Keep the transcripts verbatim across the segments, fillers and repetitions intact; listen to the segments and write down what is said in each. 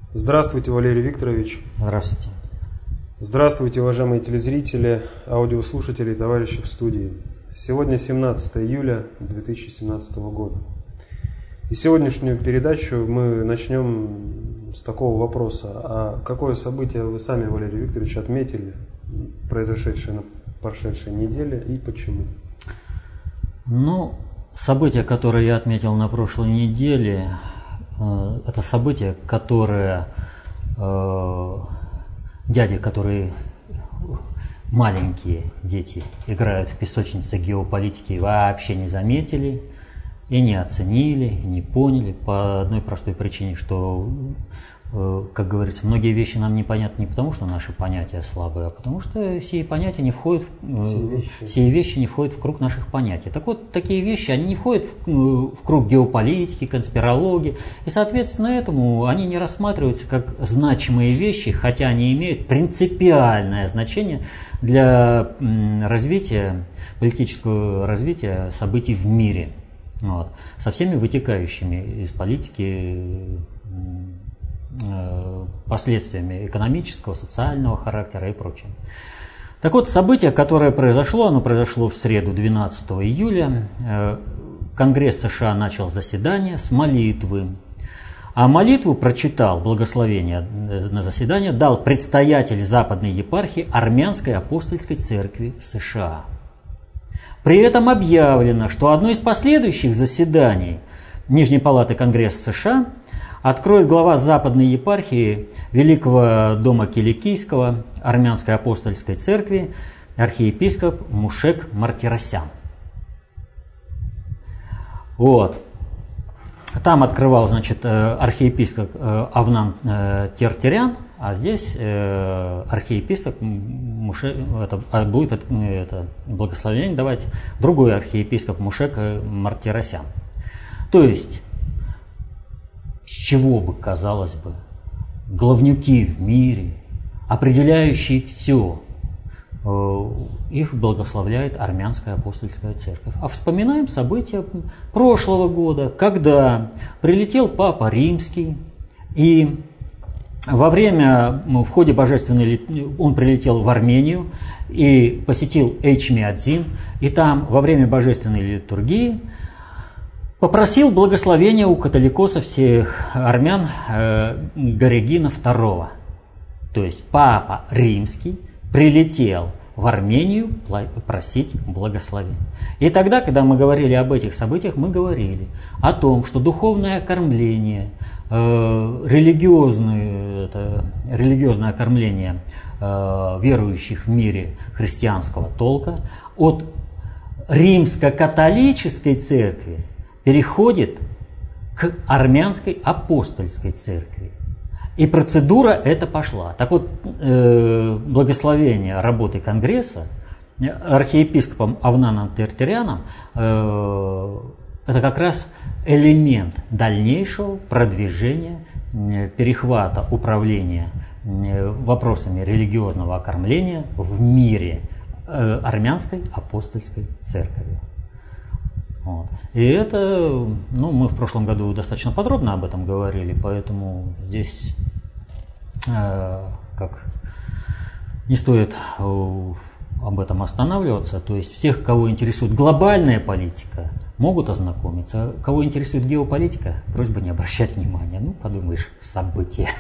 Здравствуйте, Валерий Викторович. Здравствуйте. Здравствуйте, уважаемые телезрители, аудиослушатели и товарищи в студии. Сегодня семнадцатое июля две тысячи семнадцатого года. И сегодняшнюю передачу мы начнем с такого вопроса. А какое событие вы сами, Валерий Викторович, отметили, произошедшее на прошедшей неделе, и почему? Ну, событие, которое я отметил на прошлой неделе, э, это событие, которое э, дяди, которые маленькие дети играют в песочнице геополитики, вообще не заметили и не оценили, и не поняли по одной простой причине, что, э, как говорится, многие вещи нам непонятны не потому, что наши понятия слабые, а потому что сие понятия не входят, в, Сие вещи. сие вещи не входят в круг наших понятий. Так вот, такие вещи, они не входят в, в круг геополитики, конспирологии, и, соответственно, этому они не рассматриваются как значимые вещи, хотя они имеют принципиальное значение для м, развития, политического развития событий в мире. Вот, со всеми вытекающими из политики э, последствиями экономического, социального характера и прочее. Так вот, событие, которое произошло, оно произошло в среду двенадцатого июля. Э, Конгресс США начал заседание с молитвы. А молитву прочитал, благословение на заседание дал предстоятель Западной епархии Армянской апостольской церкви в США. При этом объявлено, что одно из последующих заседаний Нижней палаты Конгресса США откроет глава Западной епархии Великого дома Киликийского Армянской апостольской церкви архиепископ Мушек Мартиросян. Вот. Там открывал, значит, архиепископ Авнан Тертерян, а здесь архиепископ Мушек, это, будет это, это благословение давать другой архиепископ Мушек Мартиросян. То есть, с чего бы, казалось бы, главнюки в мире, определяющие все, их благословляет Армянская апостольская церковь. А вспоминаем события прошлого года, когда прилетел Папа Римский, и во время, в ходе божественной, он прилетел в Армению и посетил Эчмиадзин, и там во время божественной литургии попросил благословения у католикосов всех армян э, Горегина второго. То есть Папа Римский прилетел в Армению просить благословения. И тогда, когда мы говорили об этих событиях, мы говорили о том, что духовное окормление, э, религиозное, это, религиозное окормление э, верующих в мире христианского толка от римско-католической церкви переходит к армянской апостольской церкви. И процедура эта пошла. Так вот, э, благословение работы Конгресса архиепископом Авнаном Тертеряном э, это как раз элемент дальнейшего продвижения, э, перехвата управления э, вопросами религиозного окормления в мире э, армянской апостольской церкви. Вот. И это, ну, мы в прошлом году достаточно подробно об этом говорили, поэтому здесь э, как не стоит э, об этом останавливаться. То есть всех, кого интересует глобальная политика, могут ознакомиться. Кого интересует геополитика, просьба не обращать внимания. Ну, подумаешь, события.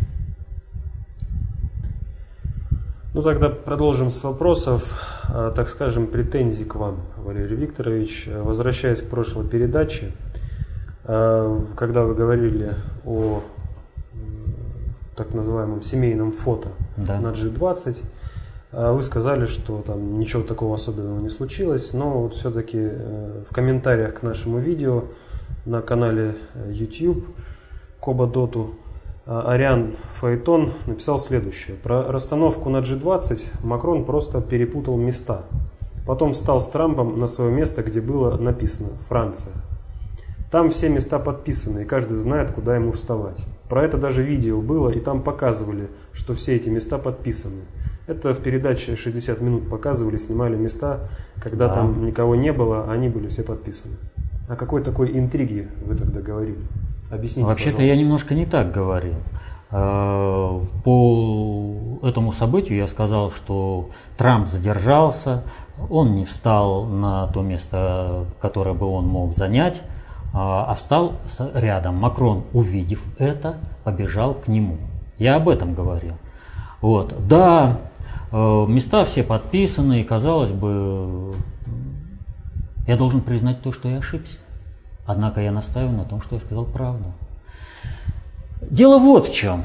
Ну, тогда продолжим с вопросов, так скажем, претензий к вам, Валерий Викторович. Возвращаясь к прошлой передаче, когда вы говорили о так называемом семейном фото, да, на джи двадцать, вы сказали, что там ничего такого особенного не случилось, но вот все-таки в комментариях к нашему видео на канале YouTube Коба Доту Ариан Фаэтон написал следующее. Про расстановку на джи двадцать Макрон просто перепутал места. Потом встал с Трампом на свое место, где было написано «Франция». Там все места подписаны, и каждый знает, куда ему вставать. Про это даже видео было, и там показывали, что все эти места подписаны. Это в передаче шестьдесят минут показывали, снимали места, когда да. там никого не было, они были все подписаны. О какой такой интриге вы тогда говорили? Объясните, Вообще-то я немножко не так говорил. По этому событию я сказал, что Трамп задержался, он не встал на то место, которое бы он мог занять, а встал рядом. Макрон, увидев это, побежал к нему. Я об этом говорил. Вот. Да, места все подписаны, и, казалось бы, я должен признать то, что я ошибся. Однако я настаиваю на том, что я сказал правду. Дело вот в чем.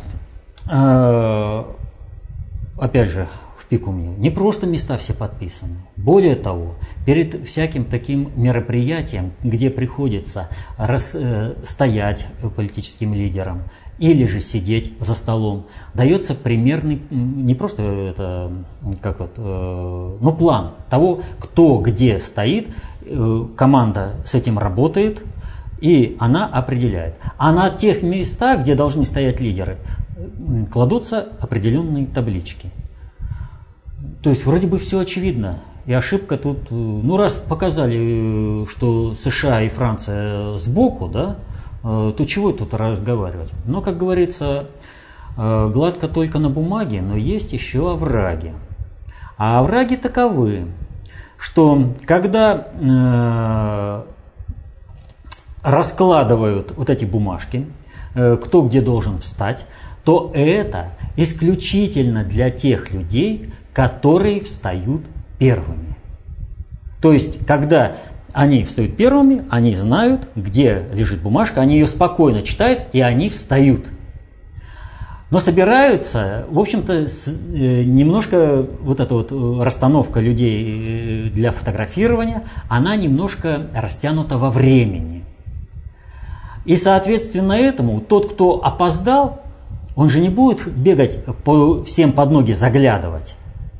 Опять же, в пику мне. Не просто места все подписаны. Более того, перед всяким таким мероприятием, где приходится рас, э, стоять политическим лидерам или же сидеть за столом, дается примерный, не просто это, как вот, э, ну, план того, кто где стоит, э, команда с этим работает, и она определяет. А на тех местах, где должны стоять лидеры, кладутся определенные таблички. То есть вроде бы все очевидно. И ошибка тут, ну раз показали, что США и Франция сбоку, да, то чего тут разговаривать? Но, как говорится, гладко только на бумаге, но есть еще овраги. А овраги таковы, что когда э, раскладывают вот эти бумажки, э, кто где должен встать, то это исключительно для тех людей, которые встают первыми. То есть, когда они встают первыми, они знают, где лежит бумажка, они ее спокойно читают, и они встают. Но собираются, в общем-то, немножко вот эта вот расстановка людей для фотографирования, она немножко растянута во времени. И, соответственно, этому тот, кто опоздал, он же не будет бегать по всем под ноги, заглядывать.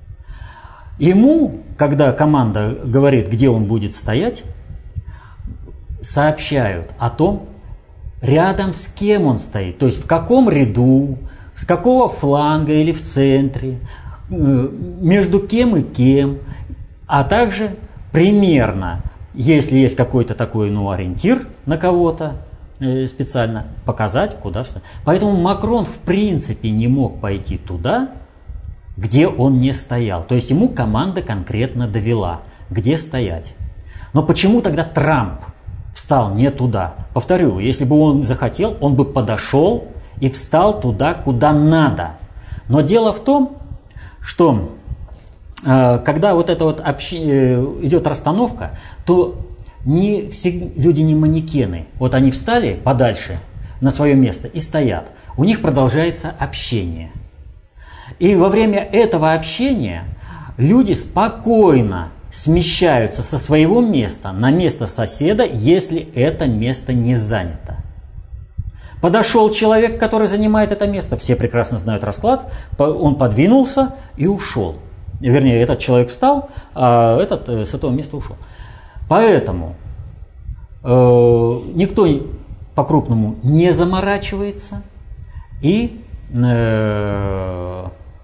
Ему, когда команда говорит, где он будет стоять, сообщают о том, рядом с кем он стоит, то есть в каком ряду, с какого фланга или в центре, между кем и кем, а также примерно, если есть какой-то такой, ну, ориентир на кого-то, специально показать, куда встать. Поэтому Макрон в принципе не мог пойти туда, где он не стоял. То есть ему команда конкретно довела, где стоять. Но почему тогда Трамп встал не туда? Повторю, если бы он захотел, он бы подошел и встал туда, куда надо. Но дело в том, что э, когда вот эта вот общ... идет расстановка, то не все люди не манекены. Вот они встали подальше на свое место и стоят. У них продолжается общение. И во время этого общения люди спокойно смещаются со своего места на место соседа, если это место не занято. Подошел человек, который занимает это место, все прекрасно знают расклад, он подвинулся и ушел. Вернее, этот человек встал, а этот с этого места ушел. Поэтому э, никто по-крупному не заморачивается и э,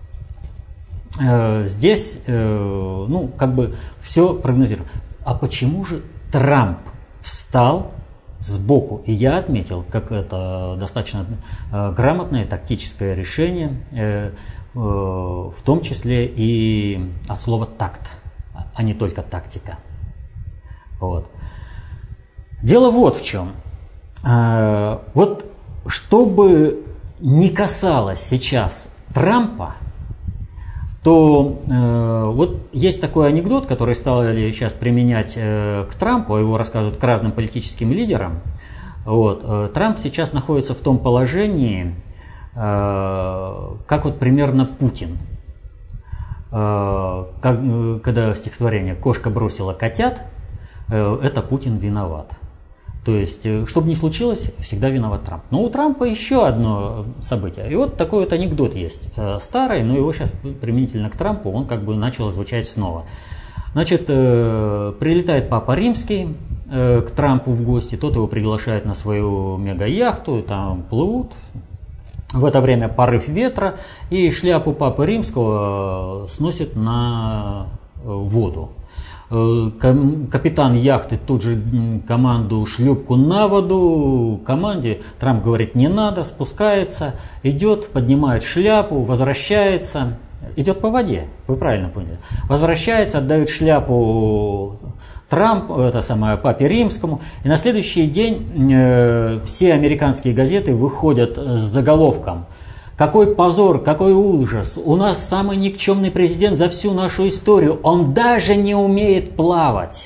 э, здесь э, ну, как бы все прогнозируем. А почему же Трамп встал сбоку? И я отметил, как это достаточно э, грамотное тактическое решение, э, э, в том числе и от слова такт, а не только тактика. Вот. Дело вот в чем. Э, вот чтобы не касалось сейчас Трампа, то э, вот есть такой анекдот, который стали сейчас применять э, к Трампу, его рассказывают к разным политическим лидерам. Вот. Э, Трамп сейчас находится в том положении, э, как вот примерно Путин. Э, как, э, когда стихотворение «Кошка бросила котят», э, это Путин виноват. То есть, что бы ни случилось, всегда виноват Трамп. Но у Трампа еще одно событие. И вот такой вот анекдот есть. Старый, но его сейчас применительно к Трампу, он как бы начал звучать снова. Значит, прилетает Папа Римский к Трампу в гости, тот его приглашает на свою мега-яхту, там плывут. В это время порыв ветра, и шляпу Папы Римского сносит на воду. Капитан яхты тут же команду шлюпку на воду. Команде Трамп говорит, не надо, спускается, идет, поднимает шляпу, возвращается. Идет по воде, вы правильно поняли. Возвращается, отдает шляпу Трамп, это самое, папе римскому. И на следующий день э, все американские газеты выходят с заголовком: какой позор, какой ужас, у нас самый никчемный президент за всю нашу историю, он даже не умеет плавать.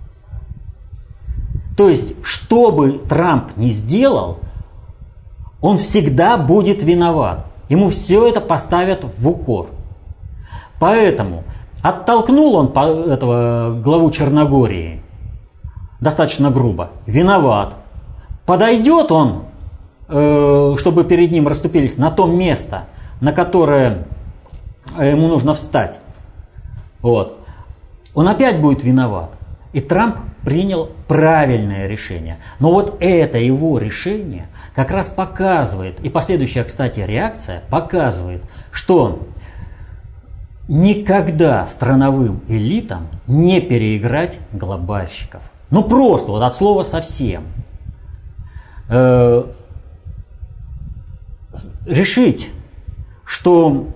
То есть, что бы Трамп ни сделал, он всегда будет виноват. Ему все это поставят в укор. Поэтому оттолкнул он этого главу Черногории достаточно грубо, виноват. Подойдет он, чтобы перед ним расступились, на то место, на которое ему нужно встать, вот, он опять будет виноват. И Трамп принял правильное решение. Но вот это его решение как раз показывает, и последующая, кстати, реакция показывает, что никогда страновым элитам не переиграть глобальщиков. Ну просто, вот от слова совсем. Э, решить, что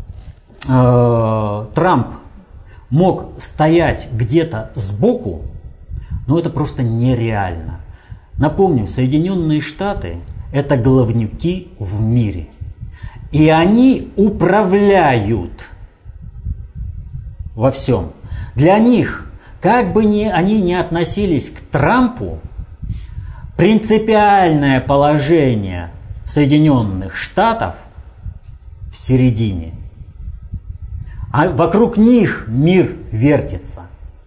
э, Трамп мог стоять где-то сбоку, ну это просто нереально. Напомню, Соединенные Штаты – это главнюки в мире. И они управляют во всем. Для них, как бы ни, они ни относились к Трампу, принципиальное положение Соединенных Штатов в середине. А вокруг них мир вертится.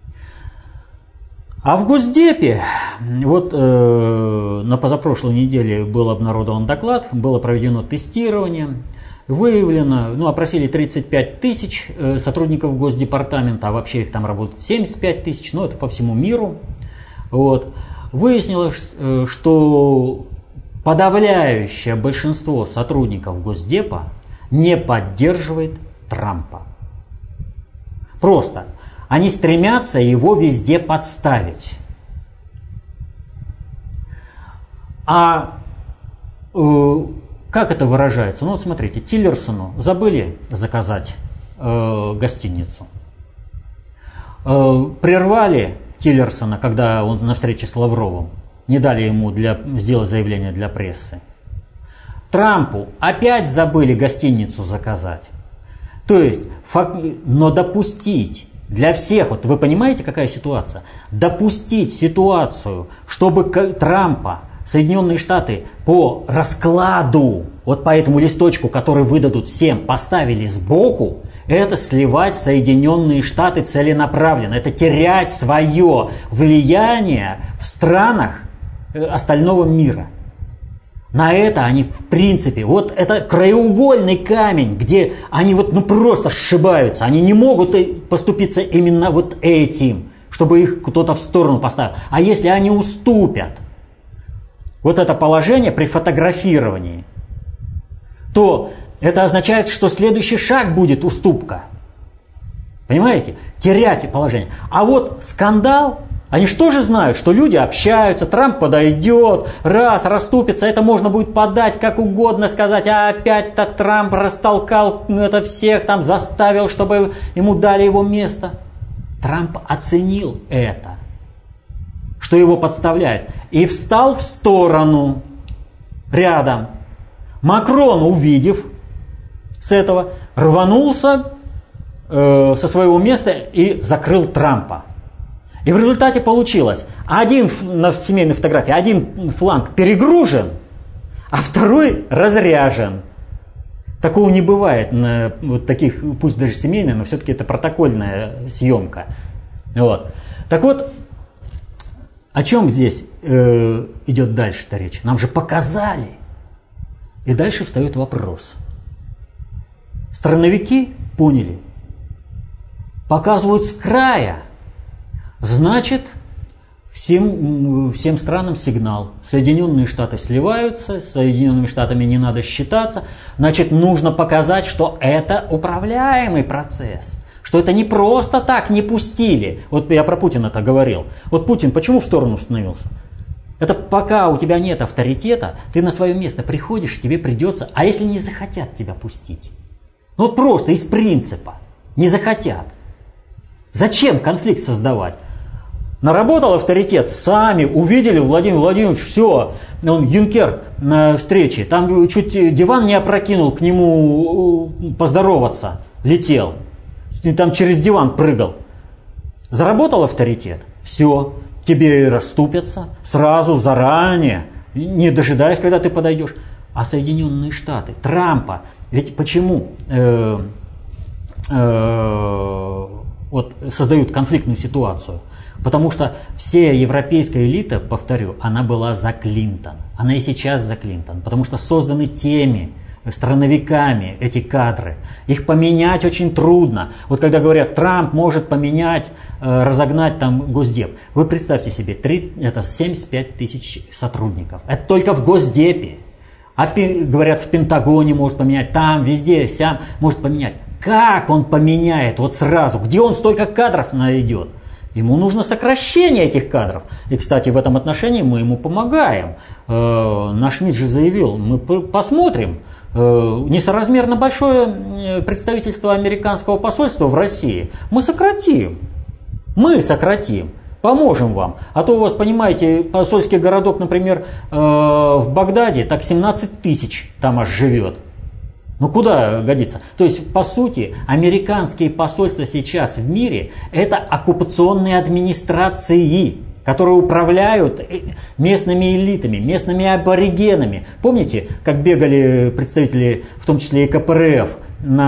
А в Госдепе, вот э, на позапрошлой неделе был обнародован доклад, было проведено тестирование, выявлено, ну, опросили тридцать пять тысяч э, сотрудников Госдепартамента, а вообще их там работает семьдесят пять тысяч, ну, это по всему миру. Вот. Выяснилось, э, что подавляющее большинство сотрудников Госдепа не поддерживает Трампа. Просто они стремятся его везде подставить. А э, как это выражается? Ну вот смотрите, Тиллерсону забыли заказать э, гостиницу. Э, прервали Тиллерсона, когда он на встрече с Лавровым, не дали ему для, сделать заявление для прессы. Трампу опять забыли гостиницу заказать. То есть, фак... но допустить для всех, вот вы понимаете, какая ситуация? Допустить ситуацию, чтобы Трампа Соединенные Штаты по раскладу, вот по этому листочку, который выдадут всем, поставили сбоку, это сливать Соединенные Штаты целенаправленно. Это терять свое влияние в странах остального мира. На это они, в принципе, вот это краеугольный камень, где они вот ну просто сшибаются. Они не могут поступиться именно вот этим, чтобы их кто-то в сторону поставил. А если они уступят вот это положение при фотографировании, то это означает, что следующий шаг будет уступка. Понимаете? Терять положение. А вот скандал, они что же знают, что люди общаются, Трамп подойдет, раз, расступится, это можно будет подать как угодно, сказать, а опять-то Трамп растолкал это всех, там заставил, чтобы ему дали его место. Трамп оценил это, что его подставляют, и встал в сторону рядом. Макрон, увидев с этого, рванулся э, со своего места и закрыл Трампа. И в результате получилось, один на семейной фотографии, один фланг перегружен, а второй разряжен. Такого не бывает на вот таких, пусть даже семейная, но все-таки это протокольная съемка. Вот. Так вот, о чем здесь э, идет дальше-то речь? Нам же показали. И дальше встает вопрос. Страновики поняли, показывают с края. Значит, всем, всем странам сигнал. Соединенные Штаты сливаются, с Соединенными Штатами не надо считаться. Значит, нужно показать, что это управляемый процесс. Что это не просто так не пустили. Вот я про Путина-то говорил. Вот Путин почему в сторону становился? Это пока у тебя нет авторитета, ты на свое место приходишь, тебе придется, а если не захотят тебя пустить? Ну вот просто из принципа, не захотят. Зачем конфликт создавать? Наработал авторитет, сами увидели, Владимир Владимирович, все, он Юнкер на встрече, там чуть диван не опрокинул, к нему поздороваться, летел, там через диван прыгал. Заработал авторитет, все. Тебе расступятся сразу, заранее, не дожидаясь, когда ты подойдешь. А Соединенные Штаты, Трампа, ведь почему э, э, вот создают конфликтную ситуацию? Потому что вся европейская элита, повторю, она была за Клинтон. Она и сейчас за Клинтон. Потому что созданы теми страновиками эти кадры. Их поменять очень трудно. Вот когда говорят, Трамп может поменять, э, разогнать там Госдеп. Вы представьте себе, три, это семьдесят пять тысяч сотрудников. Это только в Госдепе. А пи, говорят, в Пентагоне может поменять, там, везде, сям может поменять. Как он поменяет вот сразу? Где он столько кадров найдет? Ему нужно сокращение этих кадров. И, кстати, в этом отношении мы ему помогаем. Э, наш МИД же заявил, мы посмотрим. Несоразмерно большое представительство американского посольства в России. Мы сократим. Мы сократим. Поможем вам. А то у вас, понимаете, посольский городок, например, в Багдаде, так семнадцать тысяч там аж живет. Ну куда годится? То есть, по сути, американские посольства сейчас в мире – это оккупационные администрации, которые управляют местными элитами, местными аборигенами. Помните, как бегали представители, в том числе и ка пэ эр эф,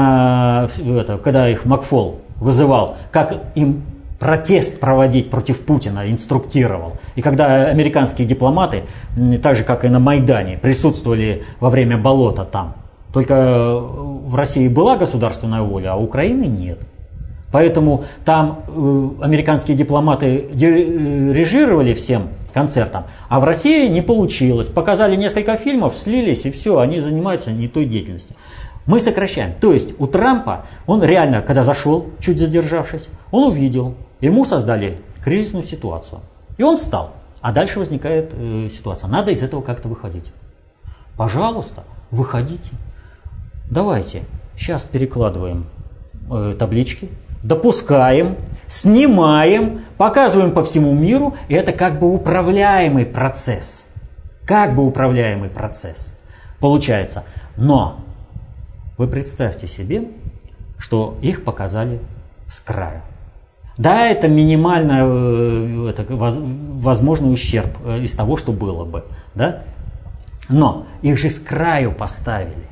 на, это, когда их Макфол вызывал, как им протест проводить против Путина, инструктировал. И когда американские дипломаты, так же как и на Майдане, присутствовали во время болота там, только в России была государственная воля, а у Украины нет. Поэтому там э, американские дипломаты дирижировали всем концертом, а в России не получилось. Показали несколько фильмов, слились, и все, они занимаются не той деятельностью. Мы сокращаем. То есть у Трампа, он реально, когда зашел, чуть задержавшись, он увидел, ему создали кризисную ситуацию. И он встал. А дальше возникает э, ситуация. Надо из этого как-то выходить. Пожалуйста, выходите. Давайте, сейчас перекладываем э, таблички. Допускаем, снимаем, показываем по всему миру, и это как бы управляемый процесс. Как бы управляемый процесс получается. Но вы представьте себе, что их показали с краю. Да, это минимально это, возможный ущерб из того, что было бы. Да? Но их же с краю поставили.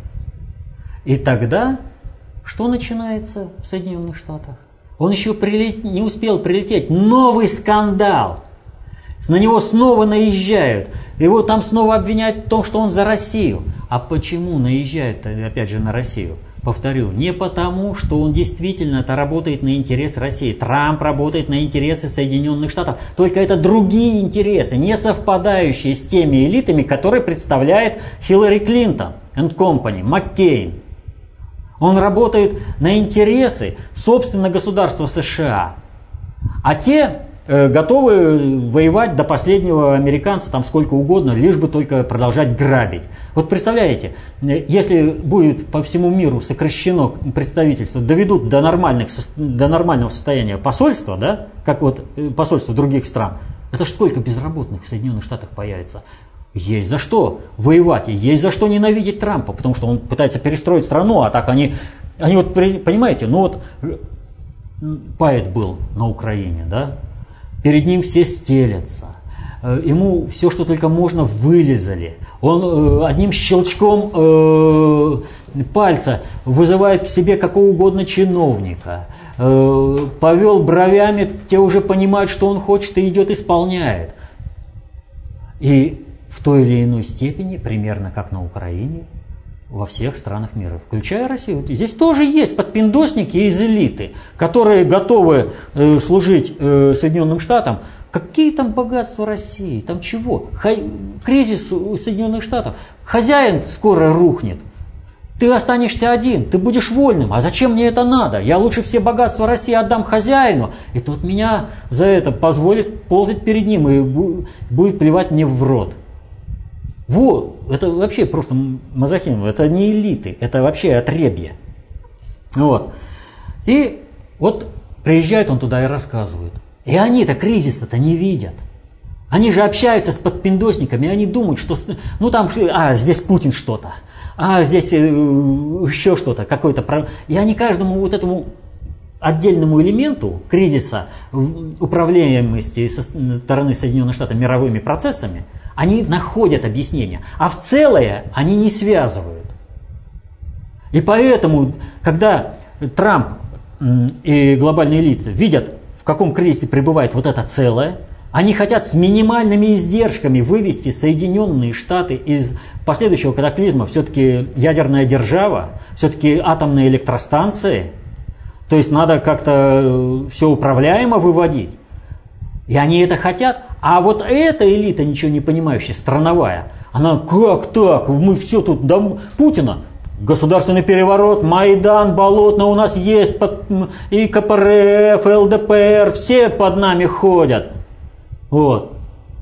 И тогда... Что начинается в Соединенных Штатах? Он еще прилет... не успел прилететь. Новый скандал. На него снова наезжают. Его там снова обвиняют в том, что он за Россию. А почему наезжают, опять же, на Россию? Повторю, не потому, что он действительно-то работает на интерес России. Трамп работает на интересы Соединенных Штатов. Только это другие интересы, не совпадающие с теми элитами, которые представляет Хиллари Клинтон энд Company, Маккейн. Он работает на интересы, собственно, государства США. А те э, готовы воевать до последнего американца, там сколько угодно, лишь бы только продолжать грабить. Вот представляете, если будет по всему миру сокращено представительство, доведут до, нормальных, до нормального состояния посольства, да, как вот посольства других стран, это ж сколько безработных в Соединенных Штатах появится. Есть за что воевать, и есть за что ненавидеть Трампа, потому что он пытается перестроить страну, а так они, они вот, понимаете, ну вот Пайет был на Украине, да, перед ним все стелятся, ему все, что только можно, вылизали, он одним щелчком э, пальца вызывает к себе какого угодно чиновника, э, повел бровями, те уже понимают, что он хочет, и идет, исполняет. И в той или иной степени, примерно как на Украине, во всех странах мира, включая Россию. Здесь тоже есть подпиндосники из элиты, которые готовы э, служить э, Соединенным Штатам. Какие там богатства России? Там чего? Хай... Кризис у Соединенных Штатов. Хозяин скоро рухнет. Ты останешься один, ты будешь вольным. А зачем мне это надо? Я лучше все богатства России отдам хозяину. И тот меня за это позволит ползать перед ним и будет плевать мне в рот. Вот, это вообще просто мазохизм, это не элиты, это вообще отребье. Вот. И вот приезжает он туда и рассказывает. И они-то кризиса-то не видят. Они же общаются с подпиндосниками, и они думают, что... Ну там, а, здесь Путин что-то. А здесь э, еще что-то, какой-то... И они каждому вот этому отдельному элементу кризиса управляемости со стороны Соединенных Штатов мировыми процессами, они находят объяснение. А в целое они не связывают. И поэтому, когда Трамп и глобальные элиты видят, в каком кризисе пребывает вот это целое, они хотят с минимальными издержками вывести Соединенные Штаты из последующего катаклизма. Все-таки ядерная держава, все-таки атомные электростанции. То есть надо как-то все управляемо выводить. И они это хотят. А вот эта элита, ничего не понимающая, страновая, она как так? Мы все тут, да, Путина. Государственный переворот, Майдан, Болотно у нас есть, и ка пэ эр эф, эл дэ пэ эр, все под нами ходят. Вот.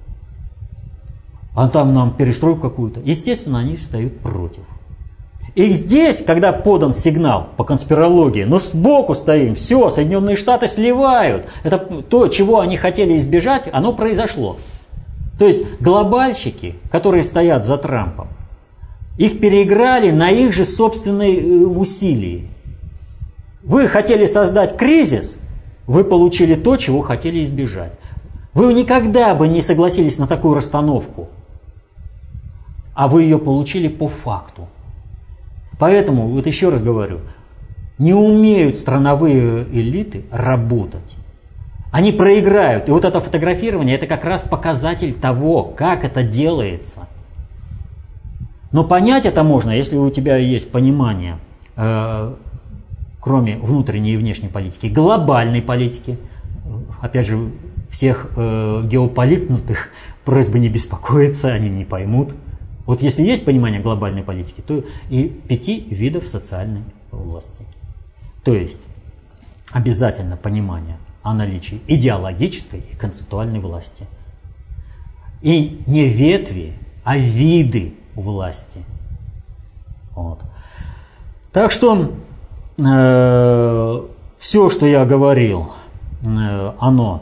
А там нам перестройку какую-то. Естественно, они встают против. И здесь, когда подан сигнал по конспирологии, ну сбоку стоим, все, Соединенные Штаты сливают. Это то, чего они хотели избежать, оно произошло. То есть глобальщики, которые стоят за Трампом, их переиграли на их же собственные усилия. Вы хотели создать кризис, вы получили то, чего хотели избежать. Вы никогда бы не согласились на такую расстановку, а вы ее получили по факту. Поэтому, вот еще раз говорю, не умеют страновые элиты работать. Они проиграют. И вот это фотографирование, это как раз показатель того, как это делается. Но понять это можно, если у тебя есть понимание, э, кроме внутренней и внешней политики, глобальной политики, опять же, всех э, геополитнутых просьба не беспокоиться, они не поймут. Вот если есть понимание глобальной политики, то и пяти видов социальной власти. То есть обязательно понимание о наличии идеологической и концептуальной власти. И не ветви, а виды власти. Вот. Так что э, все, что я говорил, э, оно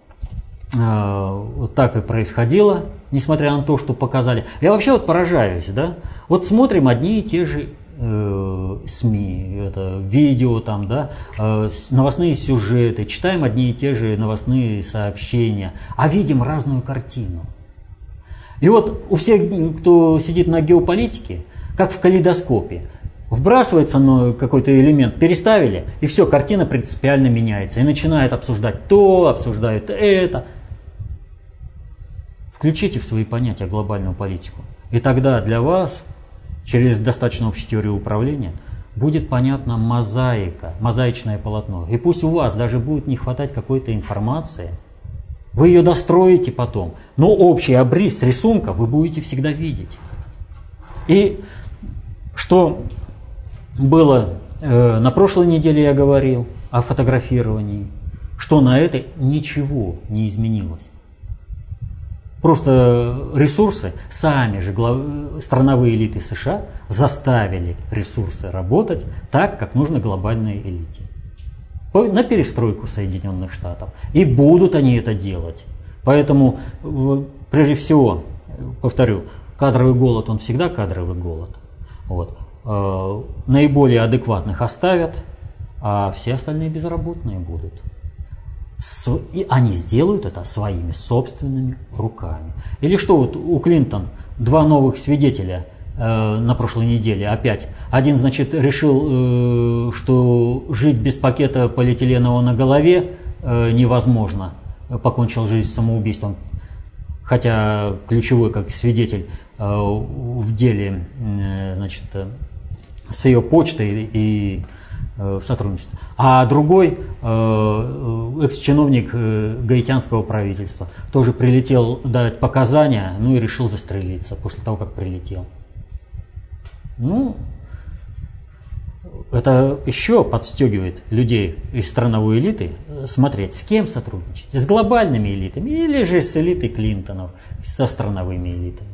вот так и происходило, несмотря на то, что показали. Я вообще вот поражаюсь, да? Вот смотрим одни и те же э, СМИ, это видео там, да, э, новостные сюжеты, читаем одни и те же новостные сообщения, а видим разную картину. И вот у всех, кто сидит на геополитике, как в калейдоскопе, вбрасывается ну, какой-то элемент, переставили, и все, картина принципиально меняется. И начинают обсуждать то, обсуждают это. Включите в свои понятия глобальную политику. И тогда для вас, через достаточно общую теорию управления, будет понятна мозаика, мозаичное полотно. И пусть у вас даже будет не хватать какой-то информации, вы ее достроите потом, но общий обрис рисунка вы будете всегда видеть. И что было э, на прошлой неделе, я говорил о фотографировании, что на это ничего не изменилось. Просто ресурсы, сами же глав... страновые элиты США заставили ресурсы работать так, как нужно глобальной элите. На перестройку Соединенных Штатов. И будут они это делать. Поэтому, прежде всего, повторю, кадровый голод, он всегда кадровый голод. Вот. Наиболее адекватных оставят, а все остальные безработные будут. И они сделают это своими собственными руками. Или что вот у Клинтон два новых свидетеля э, на прошлой неделе опять. Один, значит, решил, э, что жить без пакета полиэтиленового на голове э, невозможно. Покончил жизнь самоубийством. Хотя ключевой как свидетель э, в деле э, значит, э, с ее почтой и в сотрудничестве. А другой э, экс-чиновник э, гаитянского правительства тоже прилетел дать показания, ну и решил застрелиться после того, как прилетел. Ну, это еще подстегивает людей из страновой элиты смотреть, с кем сотрудничать. С глобальными элитами или же с элитой Клинтонов, со страновыми элитами.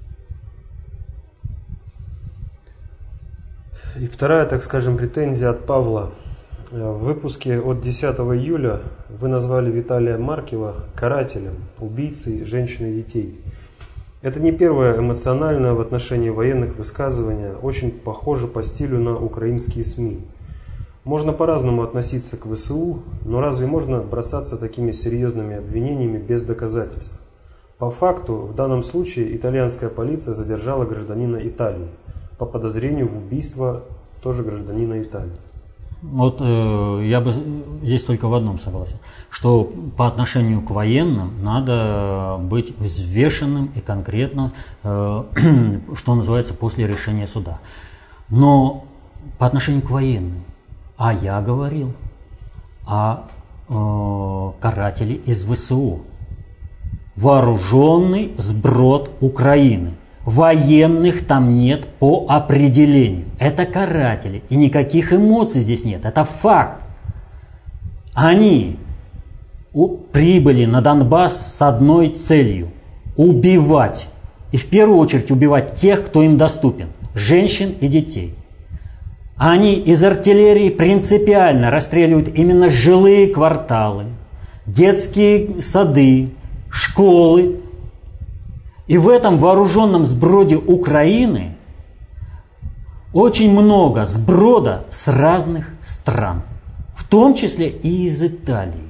И вторая, так скажем, претензия от Павла. В выпуске от десятого июля вы назвали Виталия Маркива карателем, убийцей женщин и детей. Это не первое эмоциональное в отношении военных высказывание, очень похоже по стилю на украинские СМИ. Можно по-разному относиться к ВСУ, но разве можно бросаться такими серьезными обвинениями без доказательств? По факту, в данном случае итальянская полиция задержала гражданина Италии по подозрению в убийство тоже гражданина Италии. Вот э, я бы здесь только в одном согласен, что по отношению к военным надо быть взвешенным и конкретно, э, что называется, после решения суда. Но по отношению к военным, а я говорил о э, карателе из ВСУ, вооруженный сброд Украины. Военных там нет по определению. Это каратели. И никаких эмоций здесь нет. Это факт. Они прибыли на Донбасс с одной целью – убивать. И в первую очередь убивать тех, кто им доступен. Женщин и детей. Они из артиллерии принципиально расстреливают именно жилые кварталы, детские сады, школы. И в этом вооруженном сброде Украины очень много сброда с разных стран, в том числе и из Италии.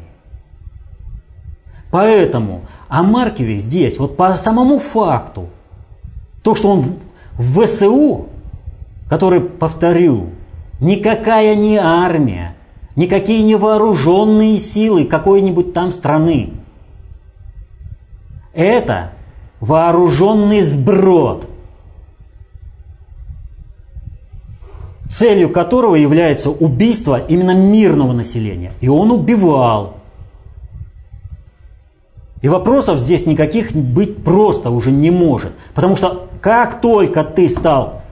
Поэтому о Маркиве здесь, вот по самому факту, то, что он в ВСУ, который, повторю, никакая не армия, никакие не вооруженные силы какой-нибудь там страны, это вооруженный сброд, целью которого является убийство именно мирного населения. И он убивал. И вопросов здесь никаких быть просто уже не может. Потому что как только ты стал,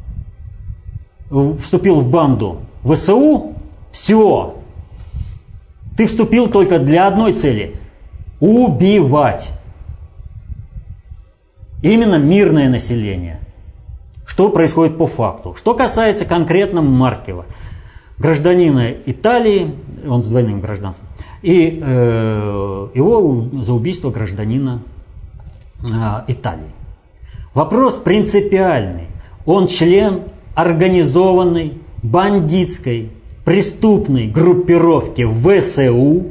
вступил в банду ВСУ, все. Ты вступил только для одной цели – убивать. Именно мирное население. Что происходит по факту? Что касается конкретно Маркива, гражданина Италии, он с двойным гражданством, и э, его за убийство гражданина э, Италии. Вопрос принципиальный. Он член организованной бандитской преступной группировки ВСУ,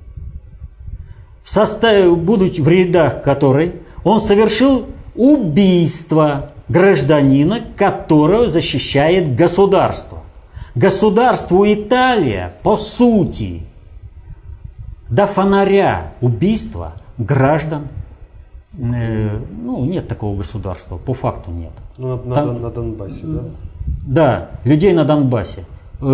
в составе, будучи в рядах которой он совершил убийство гражданина, которого защищает государство. Государству Италия, по сути, до фонаря убийства граждан, э, ну, нет такого государства, по факту нет. Ну, на, Там, на Донбассе, да? Да, людей на Донбассе.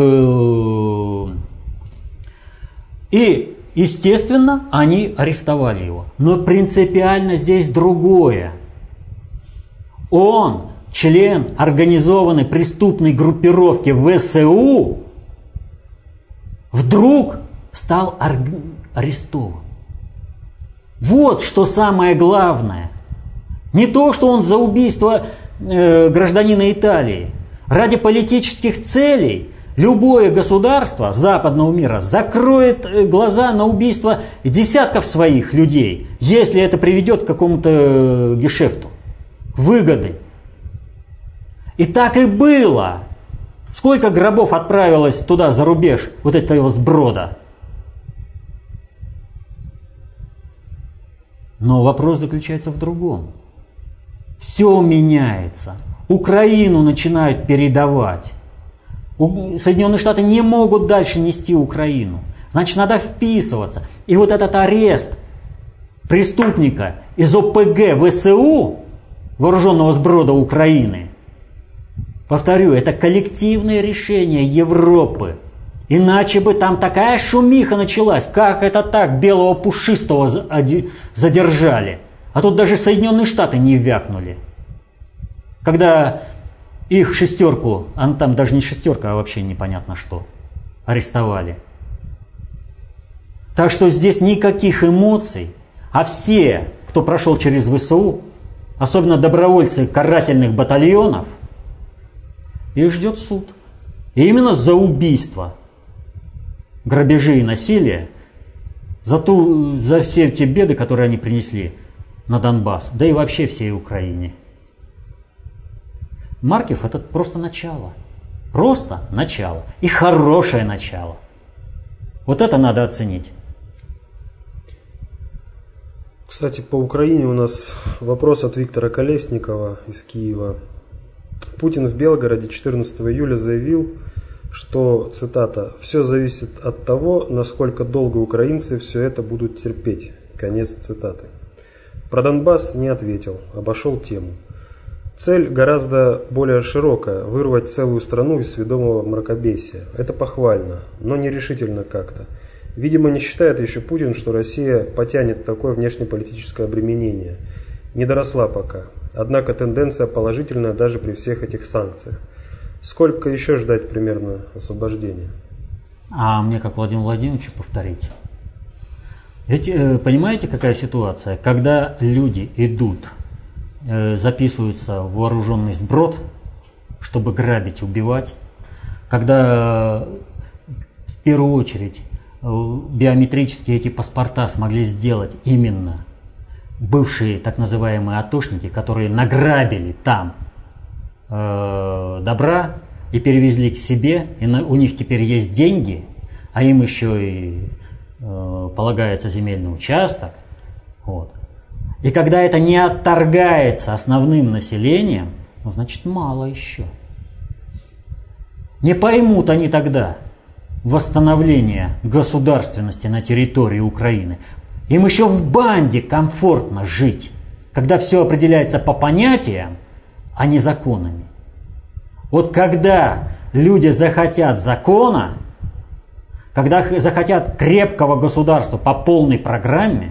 И, естественно, они арестовали его. Но принципиально здесь другое. Он, член организованной преступной группировки ВСУ, вдруг стал арестован. Вот что самое главное. Не то, что он за убийство э, гражданина Италии. Ради политических целей любое государство западного мира закроет глаза на убийство десятков своих людей, если это приведет к какому-то гешефту, выгоды. И так и было. Сколько гробов отправилось туда, за рубеж, вот этого сброда. Но вопрос заключается в другом. Все меняется. Украину начинают передавать. Соединенные Штаты не могут дальше нести Украину. Значит, надо вписываться. И вот этот арест преступника из ОПГ ВСУ, вооруженного сброда Украины, повторю, это коллективное решение Европы. Иначе бы там такая шумиха началась. Как это так? Белого пушистого задержали. А тут даже Соединенные Штаты не вякнули. Когда их шестерку, а там даже не шестерка, а вообще непонятно что, арестовали. Так что здесь никаких эмоций, а все, кто прошел через ВСУ, особенно добровольцы карательных батальонов, их ждет суд. И именно за убийство, грабежи и насилие, за, ту, за все те беды, которые они принесли на Донбасс, да и вообще всей Украине. Маркев — это просто начало. Просто начало. И хорошее начало. Вот это надо оценить. Кстати, по Украине у нас вопрос от Виктора Колесникова из Киева. Путин в Белгороде четырнадцатого июля заявил, что, цитата, «все зависит от того, насколько долго украинцы все это будут терпеть». Конец цитаты. Про Донбасс не ответил, обошел тему. Цель гораздо более широкая – вырвать целую страну из сведомого мракобесия. Это похвально, но нерешительно как-то. Видимо, не считает еще Путин, что Россия потянет такое внешнеполитическое обременение. Не доросла пока. Однако тенденция положительная даже при всех этих санкциях. Сколько еще ждать примерно освобождения? А мне, как Владимиру Владимировичу, повторить. Ведь э, понимаете, какая ситуация? Когда люди идут, э, записываются в вооруженный сброд, чтобы грабить, убивать, когда э, в первую очередь э, биометрические эти паспорта смогли сделать именно бывшие так называемые атошники, которые награбили там э, добра и перевезли к себе, и на, у них теперь есть деньги, а им еще и э, полагается земельный участок. Вот. И когда это не отторгается основным населением, ну, значит, мало еще. Не поймут они тогда восстановление государственности на территории Украины. Им еще в банде комфортно жить, когда все определяется по понятиям, а не законами. Вот когда люди захотят закона, когда захотят крепкого государства по полной программе,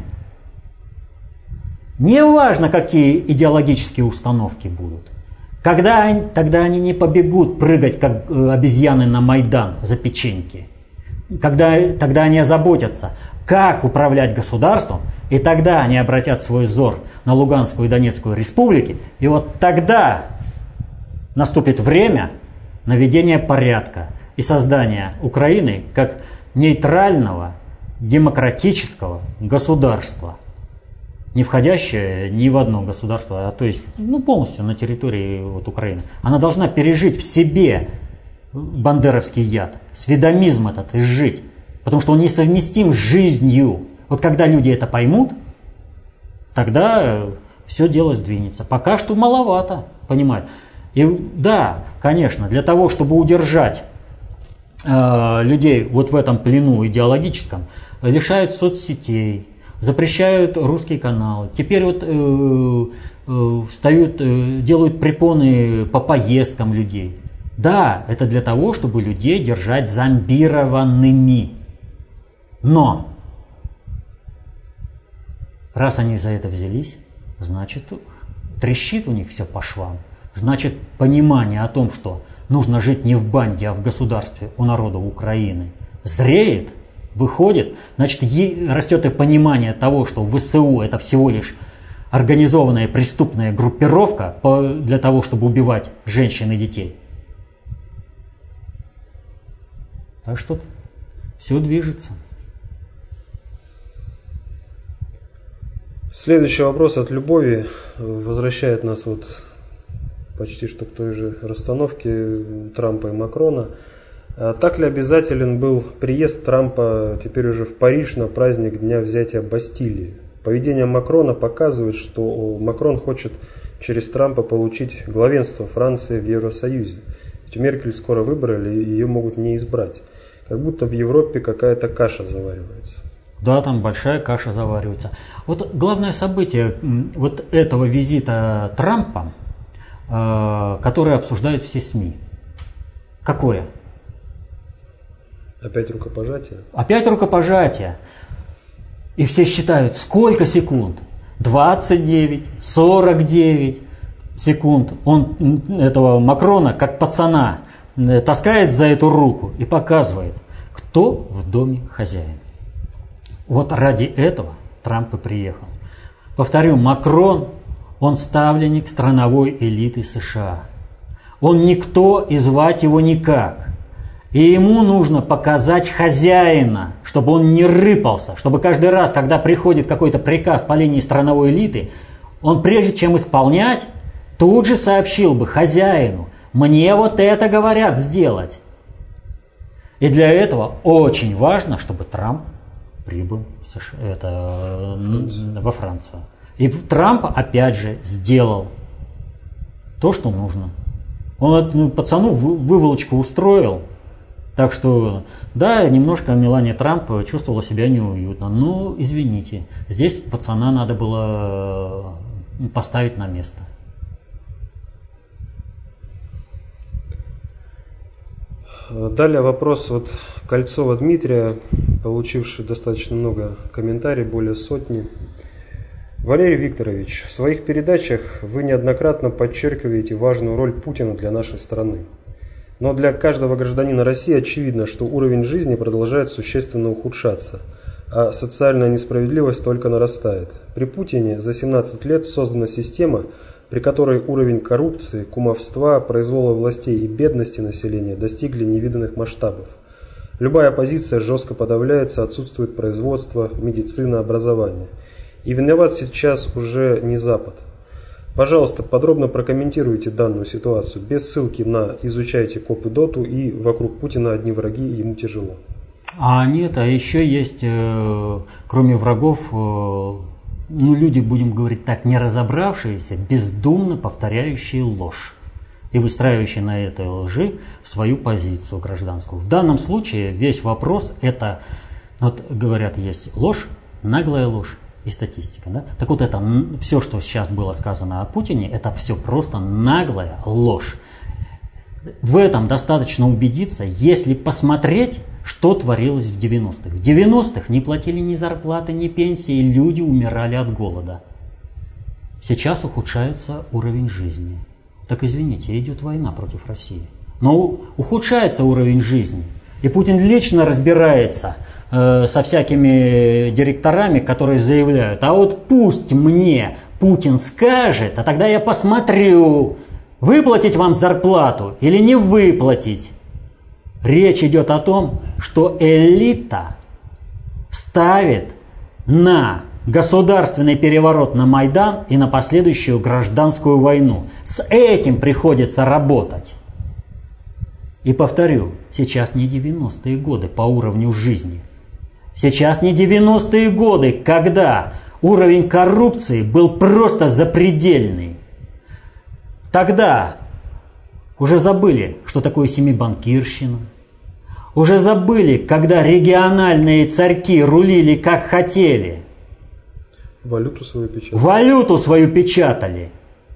неважно, какие идеологические установки будут, когда они, тогда они не побегут прыгать, как обезьяны на Майдан за печеньки. Когда, тогда они озаботятся, как управлять государством, и тогда они обратят свой взор на Луганскую и Донецкую республики, и вот тогда наступит время наведения порядка и создания Украины как нейтрального, демократического государства, не входящее ни в одно государство, а то есть ну, полностью на территории вот, Украины. Она должна пережить в себе бандеровский яд, сведомизм этот изжить, потому что он несовместим с жизнью. Вот когда люди это поймут, тогда все дело сдвинется. Пока что маловато, понимаете. И да, конечно, для того, чтобы удержать э, людей вот в этом плену идеологическом, лишают соцсетей, запрещают русские каналы. Теперь вот э, э, встают, э, делают препоны по поездкам людей. Да, это для того, чтобы людей держать зомбированными. Но раз они за это взялись, значит, трещит у них все по швам. Значит, понимание о том, что нужно жить не в банде, а в государстве у народа Украины, зреет, выходит. Значит, растет и понимание того, что ВСУ это всего лишь организованная преступная группировка для того, чтобы убивать женщин и детей. Так что все движется. Следующий вопрос от Любови возвращает нас вот почти что к той же расстановке Трампа и Макрона. Так ли обязателен был приезд Трампа теперь уже в Париж на праздник Дня взятия Бастилии? Поведение Макрона показывает, что Макрон хочет через Трампа получить главенство Франции в Евросоюзе. Ведь у Меркель скоро выбрали, и ее могут не избрать. Как будто в Европе какая-то каша заваривается. Да, там большая каша заваривается. Вот главное событие вот этого визита Трампа, э, которое обсуждают все СМИ. Какое? Опять рукопожатие? Опять рукопожатие. И все считают, сколько секунд? двадцать девять, сорок девять, секунд он этого Макрона, как пацана, таскает за эту руку и показывает, кто в доме хозяин. Вот ради этого Трамп и приехал. Повторю, Макрон, он ставленник страновой элиты США. Он никто и звать его никак. И ему нужно показать хозяина, чтобы он не рыпался, чтобы каждый раз, когда приходит какой-то приказ по линии страновой элиты, он прежде чем исполнять, тут же сообщил бы хозяину: мне вот это говорят сделать. И для этого очень важно, чтобы Трамп прибыл в США, это, во Францию. И Трамп опять же сделал то, что нужно. Он ну, пацану выволочку устроил. Так что, да, немножко Мелания Трамп чувствовала себя неуютно. Но, извините, здесь пацана надо было поставить на место. Далее вопрос от Кольцова Дмитрия, получивший достаточно много комментариев, более сотни. Валерий Викторович, в своих передачах вы неоднократно подчеркиваете важную роль Путина для нашей страны. Но для каждого гражданина России очевидно, что уровень жизни продолжает существенно ухудшаться, а социальная несправедливость только нарастает. При Путине за семнадцать лет создана система, при которой уровень коррупции, кумовства, произвола властей и бедности населения достигли невиданных масштабов. Любая оппозиция жестко подавляется, отсутствует производство, медицина, образование. И виноват сейчас уже не Запад. Пожалуйста, подробно прокомментируйте данную ситуацию, без ссылки на «изучайте КОП и ДОТу» и «вокруг Путина одни враги, ему тяжело». А нет, а еще есть, э, кроме врагов, э, ну люди, будем говорить так, не разобравшиеся, бездумно повторяющие ложь и выстраивающие на этой лжи свою позицию гражданскую. В данном случае весь вопрос это, вот говорят, есть ложь, наглая ложь и статистика. Да? Так вот это все, что сейчас было сказано о Путине, это все просто наглая ложь. В этом достаточно убедиться, если посмотреть, что творилось в девяностых. В девяностых не платили ни зарплаты, ни пенсии, люди умирали от голода. Сейчас ухудшается уровень жизни. Так извините, идет война против России. Но ухудшается уровень жизни. И Путин лично разбирается э, со всякими директорами, которые заявляют: а вот пусть мне Путин скажет, а тогда я посмотрю, выплатить вам зарплату или не выплатить. Речь идет о том, что элита ставит на государственный переворот на Майдан и на последующую гражданскую войну. С этим приходится работать. И повторю, сейчас не девяностые годы по уровню жизни. Сейчас не девяностые годы, когда уровень коррупции был просто запредельный. Тогда уже забыли, что такое семибанкирщина. Уже забыли, когда региональные царьки рулили как хотели. Валюту свою печатали. Валюту свою печатали.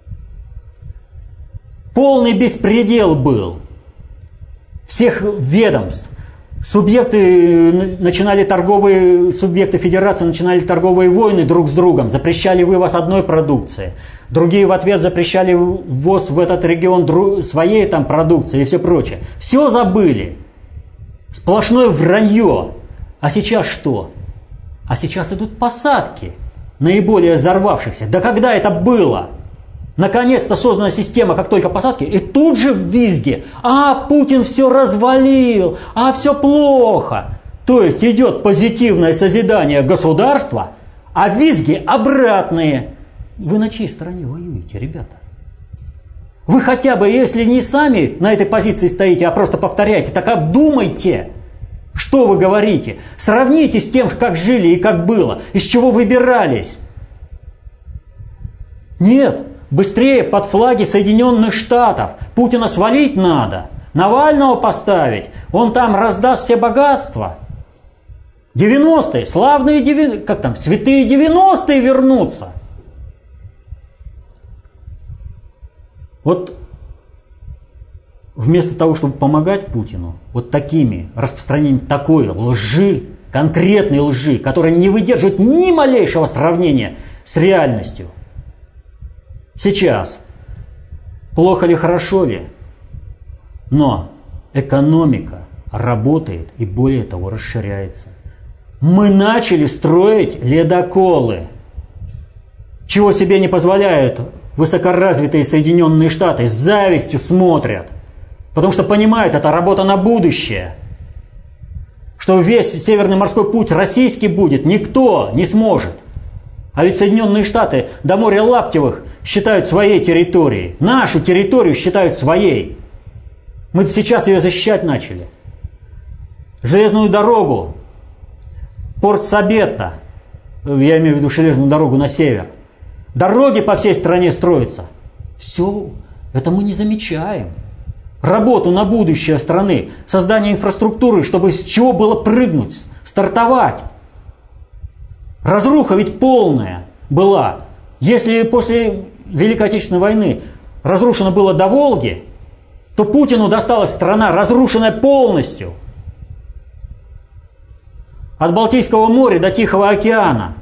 Полный беспредел был. Всех ведомств. Субъекты начинали торговые, субъекты федерации начинали торговые войны друг с другом. Запрещали вывоз одной продукции. Другие в ответ запрещали ввоз в этот регион своей там продукции и все прочее. Все забыли. Сплошное вранье. А сейчас что? А сейчас идут посадки наиболее взорвавшихся. Да когда это было? Наконец-то создана система, как только посадки, и тут же в визге. А, Путин все развалил, а все плохо. То есть идет позитивное созидание государства, а визги обратные. Вы на чьей стороне воюете, ребята? Вы хотя бы, если не сами на этой позиции стоите, а просто повторяете, так обдумайте, что вы говорите. Сравните с тем, как жили и как было, из чего выбирались. Нет, быстрее под флаги Соединенных Штатов. Путина свалить надо, Навального поставить, он там раздаст все богатства. девяностые, славные девяностые, как там, святые девяностые вернутся. Вот вместо того, чтобы помогать Путину, вот такими, распространением такой лжи, конкретной лжи, которая не выдерживает ни малейшего сравнения с реальностью, сейчас плохо ли, хорошо ли, но экономика работает и более того расширяется. Мы начали строить ледоколы, чего себе не позволяют высокоразвитые Соединенные Штаты, с завистью смотрят, потому что понимают, это работа на будущее, что весь Северный морской путь российский будет, никто не сможет. А ведь Соединенные Штаты до моря Лаптевых считают своей территорией, нашу территорию считают своей. Мы сейчас ее защищать начали. Железную дорогу, порт Сабетта, я имею в виду железную дорогу на север, дороги по всей стране строятся. Все это мы не замечаем. Работу на будущее страны, создание инфраструктуры, чтобы с чего было прыгнуть, стартовать. Разруха ведь полная была. Если после Великой Отечественной войны разрушено было до Волги, то Путину досталась страна, разрушенная полностью. От Балтийского моря до Тихого океана.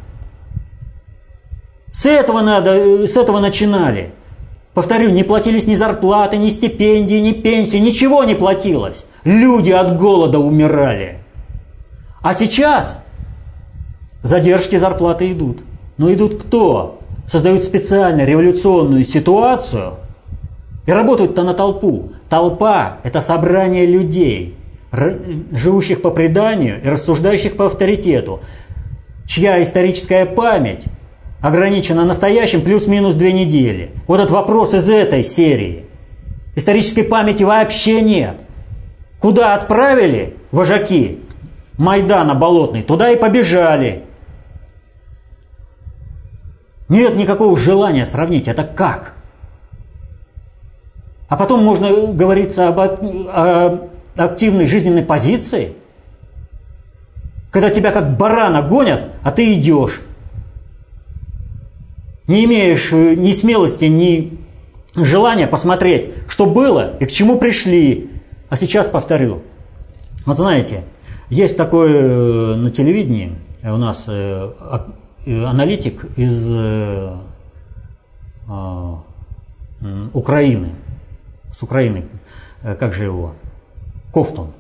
С этого, надо, с этого начинали. Повторю, не платились ни зарплаты, ни стипендии, ни пенсии, ничего не платилось. Люди от голода умирали. А сейчас задержки зарплаты идут. Но идут кто? Создают специально революционную ситуацию и работают-то на толпу. Толпа – это собрание людей, живущих по преданию и рассуждающих по авторитету, чья историческая память ограничена настоящим плюс-минус две недели. Вот этот вопрос из этой серии. Исторической памяти вообще нет. Куда отправили вожаки Майдана Болотный, туда и побежали. Нет никакого желания сравнить. Это как? А потом можно говорить об о активной жизненной позиции, когда тебя как барана гонят, а ты идешь. Не имеешь ни смелости, ни желания посмотреть, что было и к чему пришли. А сейчас повторю. Вот знаете, есть такой на телевидении у нас аналитик из Украины. С Украины. Как же его? Ковтун.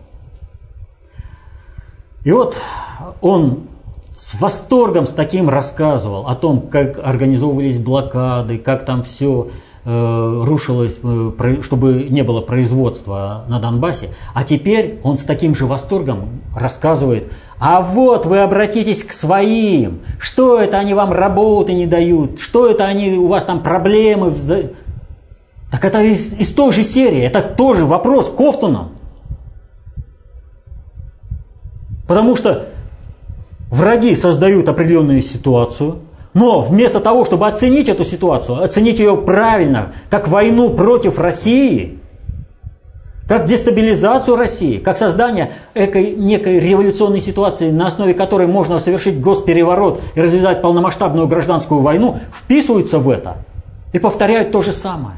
И вот он с восторгом с таким рассказывал о том, как организовывались блокады, как там все э, рушилось, э, чтобы не было производства на Донбассе. А теперь он с таким же восторгом рассказывает: а вот вы обратитесь к своим, что это они вам работы не дают, что это они, у вас там проблемы. Так это из, из той же серии, это тоже вопрос Ковтуна. Потому что враги создают определенную ситуацию, но вместо того, чтобы оценить эту ситуацию, оценить ее правильно, как войну против России, как дестабилизацию России, как создание экой, некой революционной ситуации, на основе которой можно совершить госпереворот и развязать полномасштабную гражданскую войну, вписываются в это и повторяют то же самое.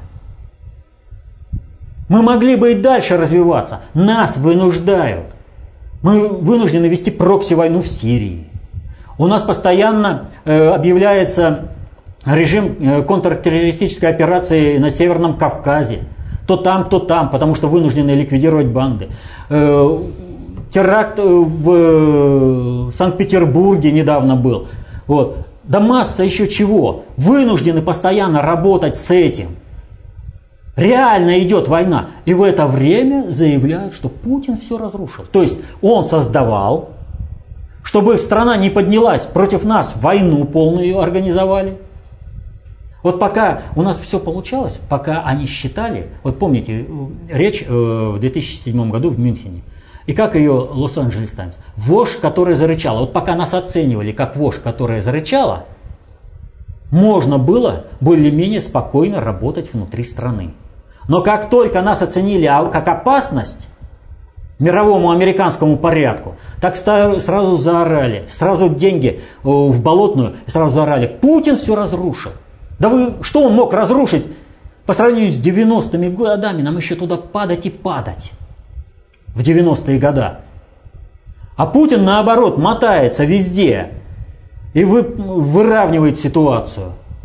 Мы могли бы и дальше развиваться, нас вынуждают. Мы вынуждены вести прокси-войну в Сирии. У нас постоянно э, объявляется режим э, контртеррористической операции на Северном Кавказе. То там, то там, потому что вынуждены ликвидировать банды. Э, теракт в Санкт-Петербурге недавно был. Вот. Да масса еще чего. Вынуждены постоянно работать с этим. Реально идет война. И в это время заявляют, что Путин все разрушил. То есть он создавал, чтобы страна не поднялась против нас, войну полную организовали. Вот пока у нас все получалось, пока они считали, вот помните, речь в две тысячи седьмом году в Мюнхене, и как ее Лос-Анджелес Таймс, вошь, которая зарычала, вот пока нас оценивали как вошь, которая зарычала, можно было более-менее спокойно работать внутри страны. Но как только нас оценили как опасность мировому американскому порядку, так сразу заорали, сразу деньги в Болотную, сразу заорали: Путин все разрушил. Да вы, что он мог разрушить по сравнению с девяностыми годами? Нам еще туда падать и падать в девяностые годы. А Путин, наоборот, мотается везде и вы, выравнивает ситуацию.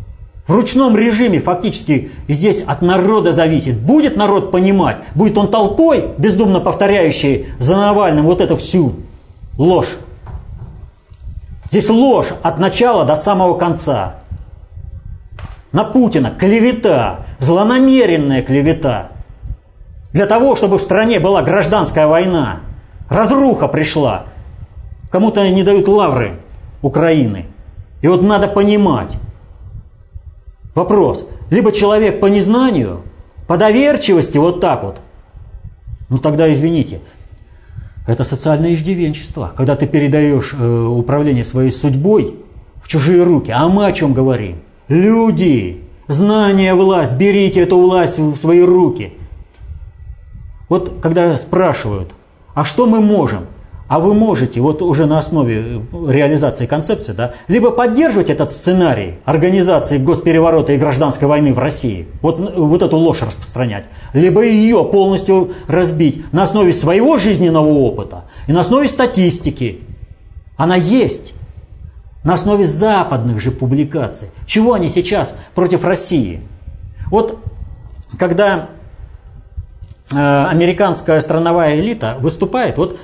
В ручном режиме фактически здесь от народа зависит. Будет народ понимать, будет он толпой, бездумно повторяющей за Навальным вот эту всю ложь. Здесь ложь от начала до самого конца. На Путина клевета, злонамеренная клевета. Для того, чтобы в стране была гражданская война, разруха пришла. Кому-то не дают лавры Украины. И вот надо понимать. Вопрос. Либо человек по незнанию, по доверчивости вот так вот. Ну тогда извините. Это социальное иждивенчество. Когда ты передаешь э, управление своей судьбой в чужие руки. А мы о чем говорим? Люди, знание, власть, берите эту власть в свои руки. Вот когда спрашивают, а что мы можем? А вы можете, вот уже на основе реализации концепции, да, либо поддерживать этот сценарий организации госпереворота и гражданской войны в России, вот, вот эту ложь распространять, либо ее полностью разбить на основе своего жизненного опыта и на основе статистики. Она есть. На основе западных же публикаций. Чего они сейчас против России? Вот когда э, американская страновая элита выступает, вот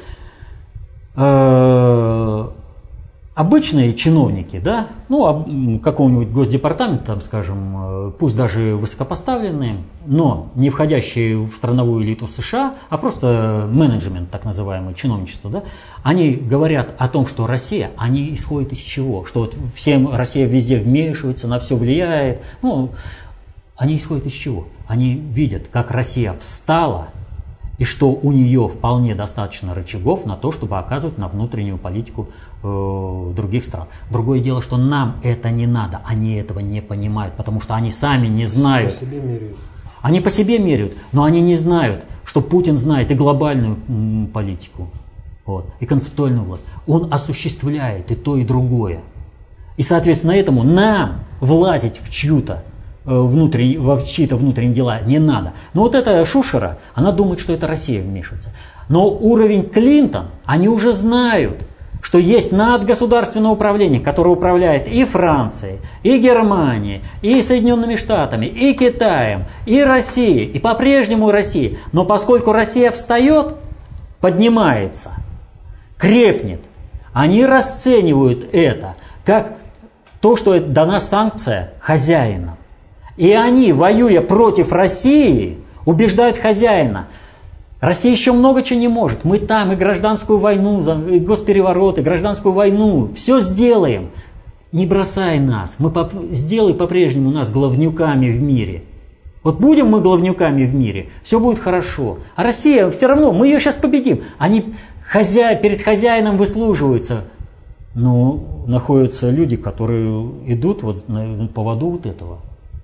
э, обычные чиновники, да, ну, какого-нибудь госдепартамента, там, скажем, пусть даже высокопоставленные, но не входящие в страновую элиту США, а просто менеджмент, так называемый, чиновничество, да, они говорят о том, что Россия, они исходят из чего? Что вот всем Россия везде вмешивается, на все влияет. Ну, они исходят из чего? Они видят, как Россия встала, и что у нее вполне достаточно рычагов на то, чтобы оказывать на внутреннюю политику э, других стран. Другое дело, что нам это не надо, они этого не понимают, потому что они сами не знают. По себе меряют. Они по себе меряют, но они не знают, что Путин знает и глобальную м, политику, вот, и концептуальную власть. Он осуществляет и то, и другое. И, соответственно, этому нам влазить в чью-то Внутренне, во чьи-то внутренние дела не надо. Но вот эта шушера, она думает, что это Россия вмешивается. Но уровень Клинтон, они уже знают, что есть надгосударственное управление, которое управляет и Францией, и Германией, и Соединенными Штатами, и Китаем, и Россией, и по-прежнему Россией. Но поскольку Россия встает, поднимается, крепнет, они расценивают это как то, что дана санкция хозяинам. И они, воюя против России, убеждают хозяина. Россия еще много чего не может. Мы там и гражданскую войну, и госпереворот, и гражданскую войну. Все сделаем. Не бросай нас. Мы поп- сделай по-прежнему нас главнюками в мире. Вот будем мы главнюками в мире, все будет хорошо. А Россия все равно, мы ее сейчас победим. Они хозя... перед хозяином выслуживаются. Но находятся люди, которые идут вот на поводу вот этого.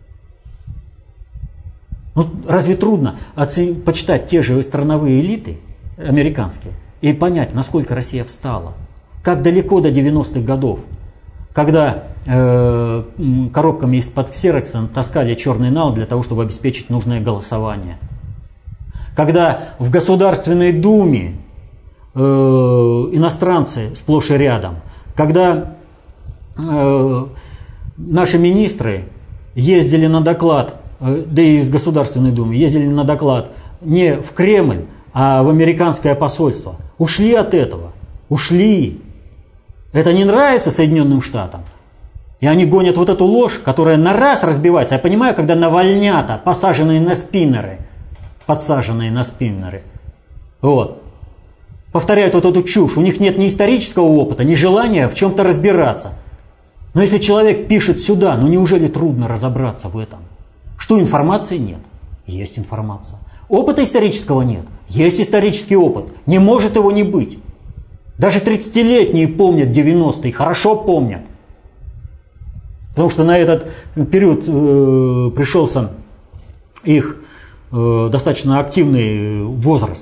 Ну, разве трудно оцен... почитать те же страновые элиты, американские, и понять, насколько Россия встала? Как далеко до девяностых годов, когда э, коробками из-под ксерокса таскали черный нал для того, чтобы обеспечить нужное голосование. Когда в Государственной Думе э, иностранцы сплошь и рядом, когда э, наши министры ездили на доклад, да и из Государственной Думы, ездили на доклад не в Кремль, а в американское посольство. Ушли от этого. Ушли. Это не нравится Соединенным Штатам. И они гонят вот эту ложь, которая на раз разбивается. Я понимаю, когда навальнята, посаженные на спиннеры, подсаженные на спиннеры, вот, повторяют вот эту чушь. У них нет ни исторического опыта, ни желания в чем-то разбираться. Но если человек пишет сюда, ну неужели трудно разобраться в этом? Что информации нет? Есть информация. Опыта исторического нет? Есть исторический опыт. Не может его не быть. Даже тридцатилетние помнят девяностые, хорошо помнят. Потому что на этот период э, пришелся их э, достаточно активный возраст.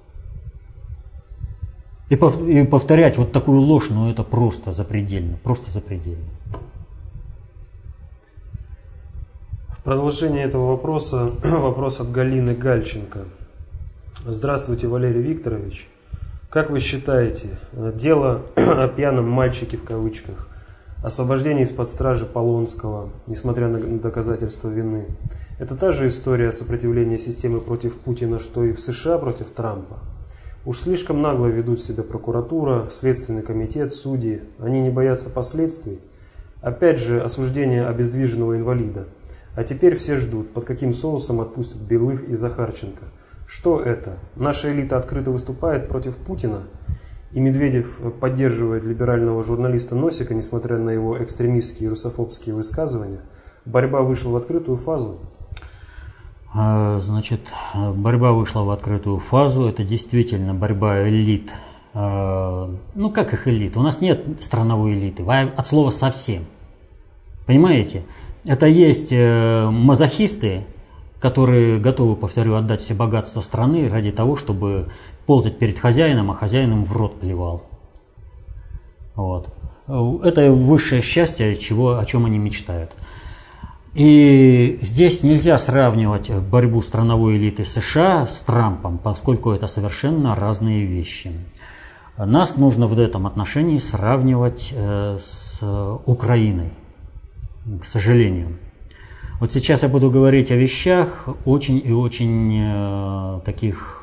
И, пов, и повторять вот такую ложь, ну это просто запредельно, просто запредельно. В продолжение этого вопроса, вопрос от Галины Гальченко. Здравствуйте, Валерий Викторович. Как вы считаете, дело о пьяном мальчике в кавычках освобождение из-под стражи Полонского, несмотря на доказательства вины. Это та же история сопротивления системы против Путина, что и в США против Трампа. Уж слишком нагло ведут себя прокуратура, Следственный комитет, судьи. Они не боятся последствий. Опять же, осуждение обездвиженного инвалида. А теперь все ждут, под каким соусом отпустят Белых и Захарченко. Что это? Наша элита открыто выступает против Путина, и Медведев поддерживает либерального журналиста Носика, несмотря на его экстремистские и русофобские высказывания. Борьба вышла в открытую фазу. Значит, борьба вышла в открытую фазу. Это действительно борьба элит. Ну, как их элит? У нас нет страновой элиты, от слова совсем. Понимаете? Это есть мазохисты, которые готовы, повторю, отдать все богатства страны ради того, чтобы ползать перед хозяином, а хозяин им в рот плевал. Вот. Это высшее счастье, чего, о чем они мечтают. И здесь нельзя сравнивать борьбу страновой элиты США с Трампом, поскольку это совершенно разные вещи. Нас нужно в этом отношении сравнивать с Украиной, к сожалению. Вот сейчас я буду говорить о вещах очень и очень э, таких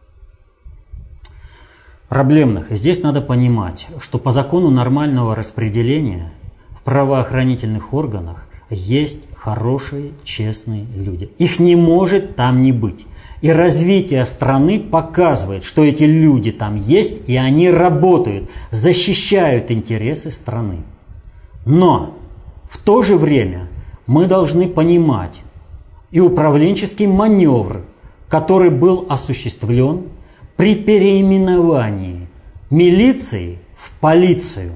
проблемных. И здесь надо понимать, что по закону нормального распределения в правоохранительных органах есть хорошие, честные люди. Их не может там не быть. И развитие страны показывает, что эти люди там есть, и они работают, защищают интересы страны. Но в то же время мы должны понимать и управленческий маневр, который был осуществлен при переименовании милиции в полицию.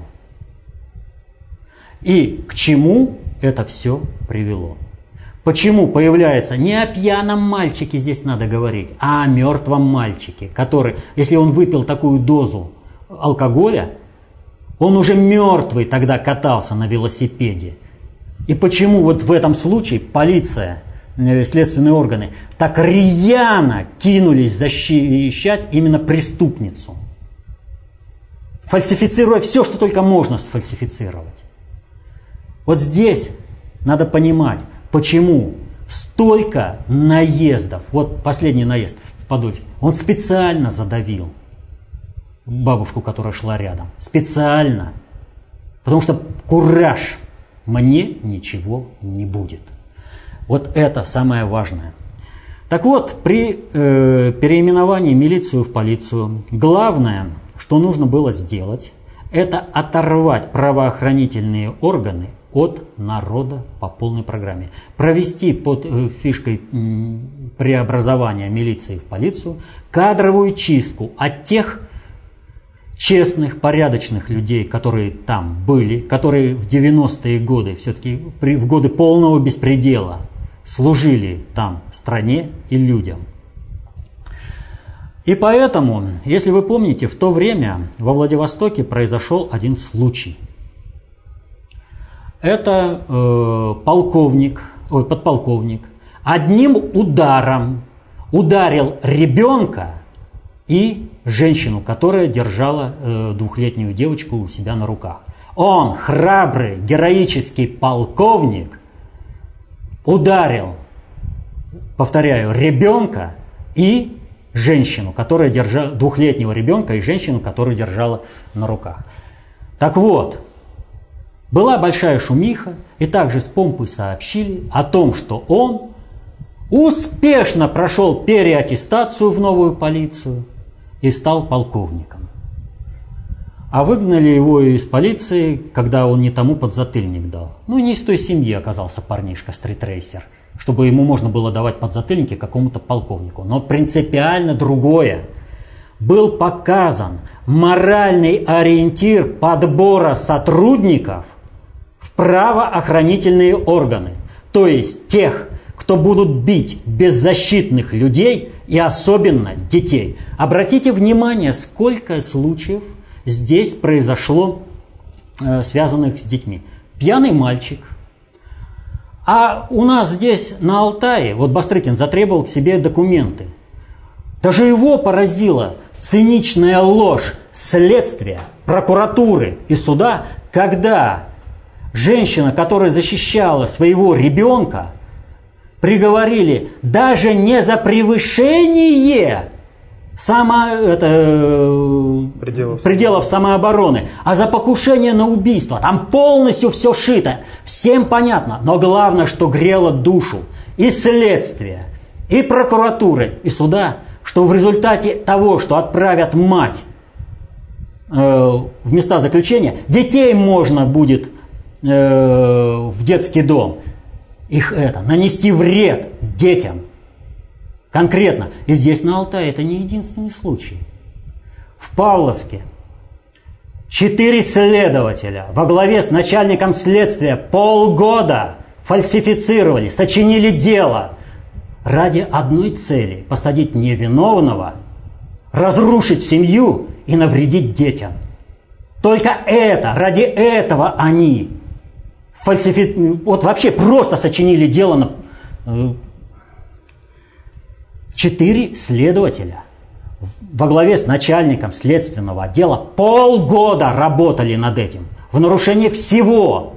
И к чему это все привело? Почему появляется, не о пьяном мальчике здесь надо говорить, а о мертвом мальчике, который, если он выпил такую дозу алкоголя, он уже мертвый тогда катался на велосипеде. И почему вот в этом случае полиция, следственные органы так рьяно кинулись защищать именно преступницу, фальсифицируя все, что только можно сфальсифицировать. Вот здесь надо понимать, почему столько наездов. Вот последний наезд в Подольске. Он специально задавил бабушку, которая шла рядом. Специально. Потому что кураж. Мне ничего не будет. Вот это самое важное. Так вот, при э, переименовании милицию в полицию, главное, что нужно было сделать, это оторвать правоохранительные органы от народа по полной программе. Провести под э, фишкой э, преобразования милиции в полицию кадровую чистку от тех честных, порядочных людей, которые там были, которые в девяностые годы, все-таки в годы полного беспредела, служили там стране и людям. И поэтому, если вы помните, в то время во Владивостоке произошел один случай. Это э, полковник, ой, подполковник одним ударом ударил ребенка и женщину, которая держала э, двухлетнюю девочку у себя на руках. Он, храбрый, героический полковник, ударил, повторяю, ребенка и женщину, которая держала, двухлетнего ребенка и женщину, которую держала на руках. Так вот, была большая шумиха, и также с помпой сообщили о том, что он успешно прошел переаттестацию в новую полицию и стал полковником. А выгнали его из полиции, когда он не тому подзатыльник дал. Ну, не из той семьи оказался парнишка, стритрейсер, чтобы ему можно было давать подзатыльники какому-то полковнику. Но принципиально другое. Был показан моральный ориентир подбора сотрудников в правоохранительные органы. То есть тех, кто будут бить беззащитных людей и особенно детей. Обратите внимание, сколько случаев здесь произошло, э, связанных с детьми. Пьяный мальчик. А у нас здесь на Алтае, вот Бастрыкин затребовал к себе документы. Даже его поразила циничная ложь следствия, прокуратуры и суда, когда женщина, которая защищала своего ребенка, приговорили даже не за превышение само, это, пределов. пределов самообороны, а за покушение на убийство. Там полностью все шито, всем понятно. Но главное, что грело душу и следствия, и прокуратуры, и суда, что в результате того, что отправят мать э, в места заключения, детей можно будет э, в детский дом. Их это, нанести вред детям. Конкретно. И здесь на Алтае это не единственный случай. В Павловске четыре следователя во главе с начальником следствия полгода фальсифицировали, сочинили дело ради одной цели – посадить невиновного, разрушить семью и навредить детям. Только это, ради этого они фальсифи... вот вообще просто сочинили дело на... Четыре следователя во главе с начальником следственного отдела полгода работали над этим в нарушение всего.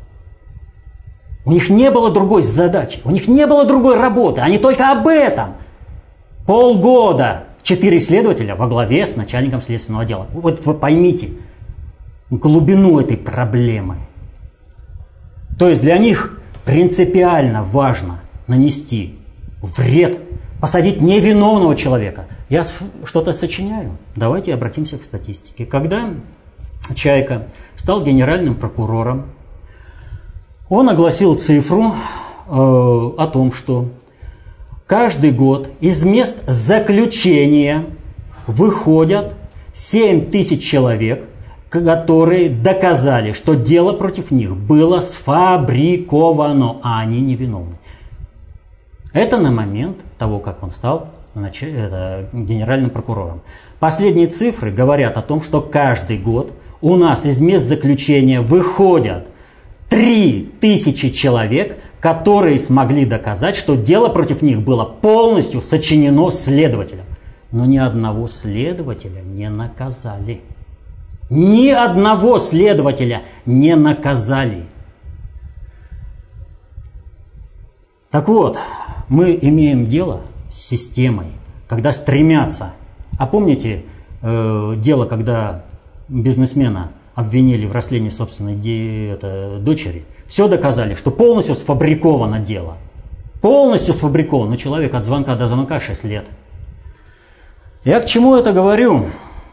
У них не было другой задачи, у них не было другой работы, они только об этом. Полгода четыре следователя во главе с начальником следственного отдела. Вот вы поймите глубину этой проблемы. То есть для них принципиально важно нанести вред, посадить невиновного человека. Я что-то сочиняю. Давайте обратимся к статистике. Когда Чайка стал генеральным прокурором, он огласил цифру э, о том, что каждый год из мест заключения выходят семь тысяч человек, которые доказали, что дело против них было сфабриковано, а они невиновны. Это на момент того, как он стал это, генеральным прокурором. Последние цифры говорят о том, что каждый год у нас из мест заключения выходят три тысячи человек, которые смогли доказать, что дело против них было полностью сочинено следователем. Но ни одного следователя не наказали. Ни одного следователя не наказали. Так вот, мы имеем дело с системой, когда стремятся. А помните э, дело, когда бизнесмена обвинили в растлении собственной де, это, дочери? Все доказали, что полностью сфабриковано дело. Полностью сфабриковано. Но человек от звонка до звонка шесть лет. Я к чему это говорю?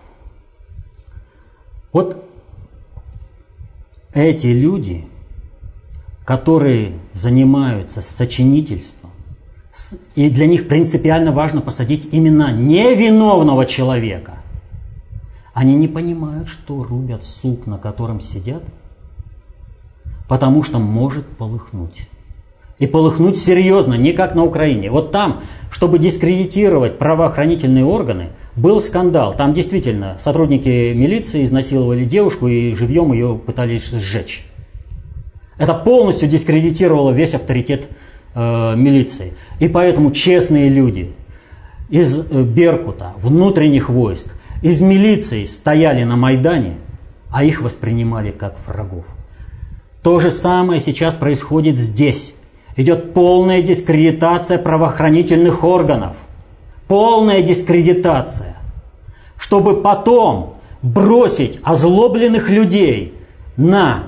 Вот эти люди, которые занимаются сочинительством, и для них принципиально важно посадить именно невиновного человека, они не понимают, что рубят сук, на котором сидят, потому что может полыхнуть. И полыхнуть серьезно, не как на Украине. Вот там, чтобы дискредитировать правоохранительные органы, был скандал. Там действительно сотрудники милиции изнасиловали девушку и живьем ее пытались сжечь. Это полностью дискредитировало весь авторитет э, милиции. И поэтому честные люди из э, Беркута, внутренних войск, из милиции стояли на Майдане, а их воспринимали как врагов. То же самое сейчас происходит здесь. Идет полная дискредитация правоохранительных органов. Полная дискредитация. Чтобы потом бросить озлобленных людей на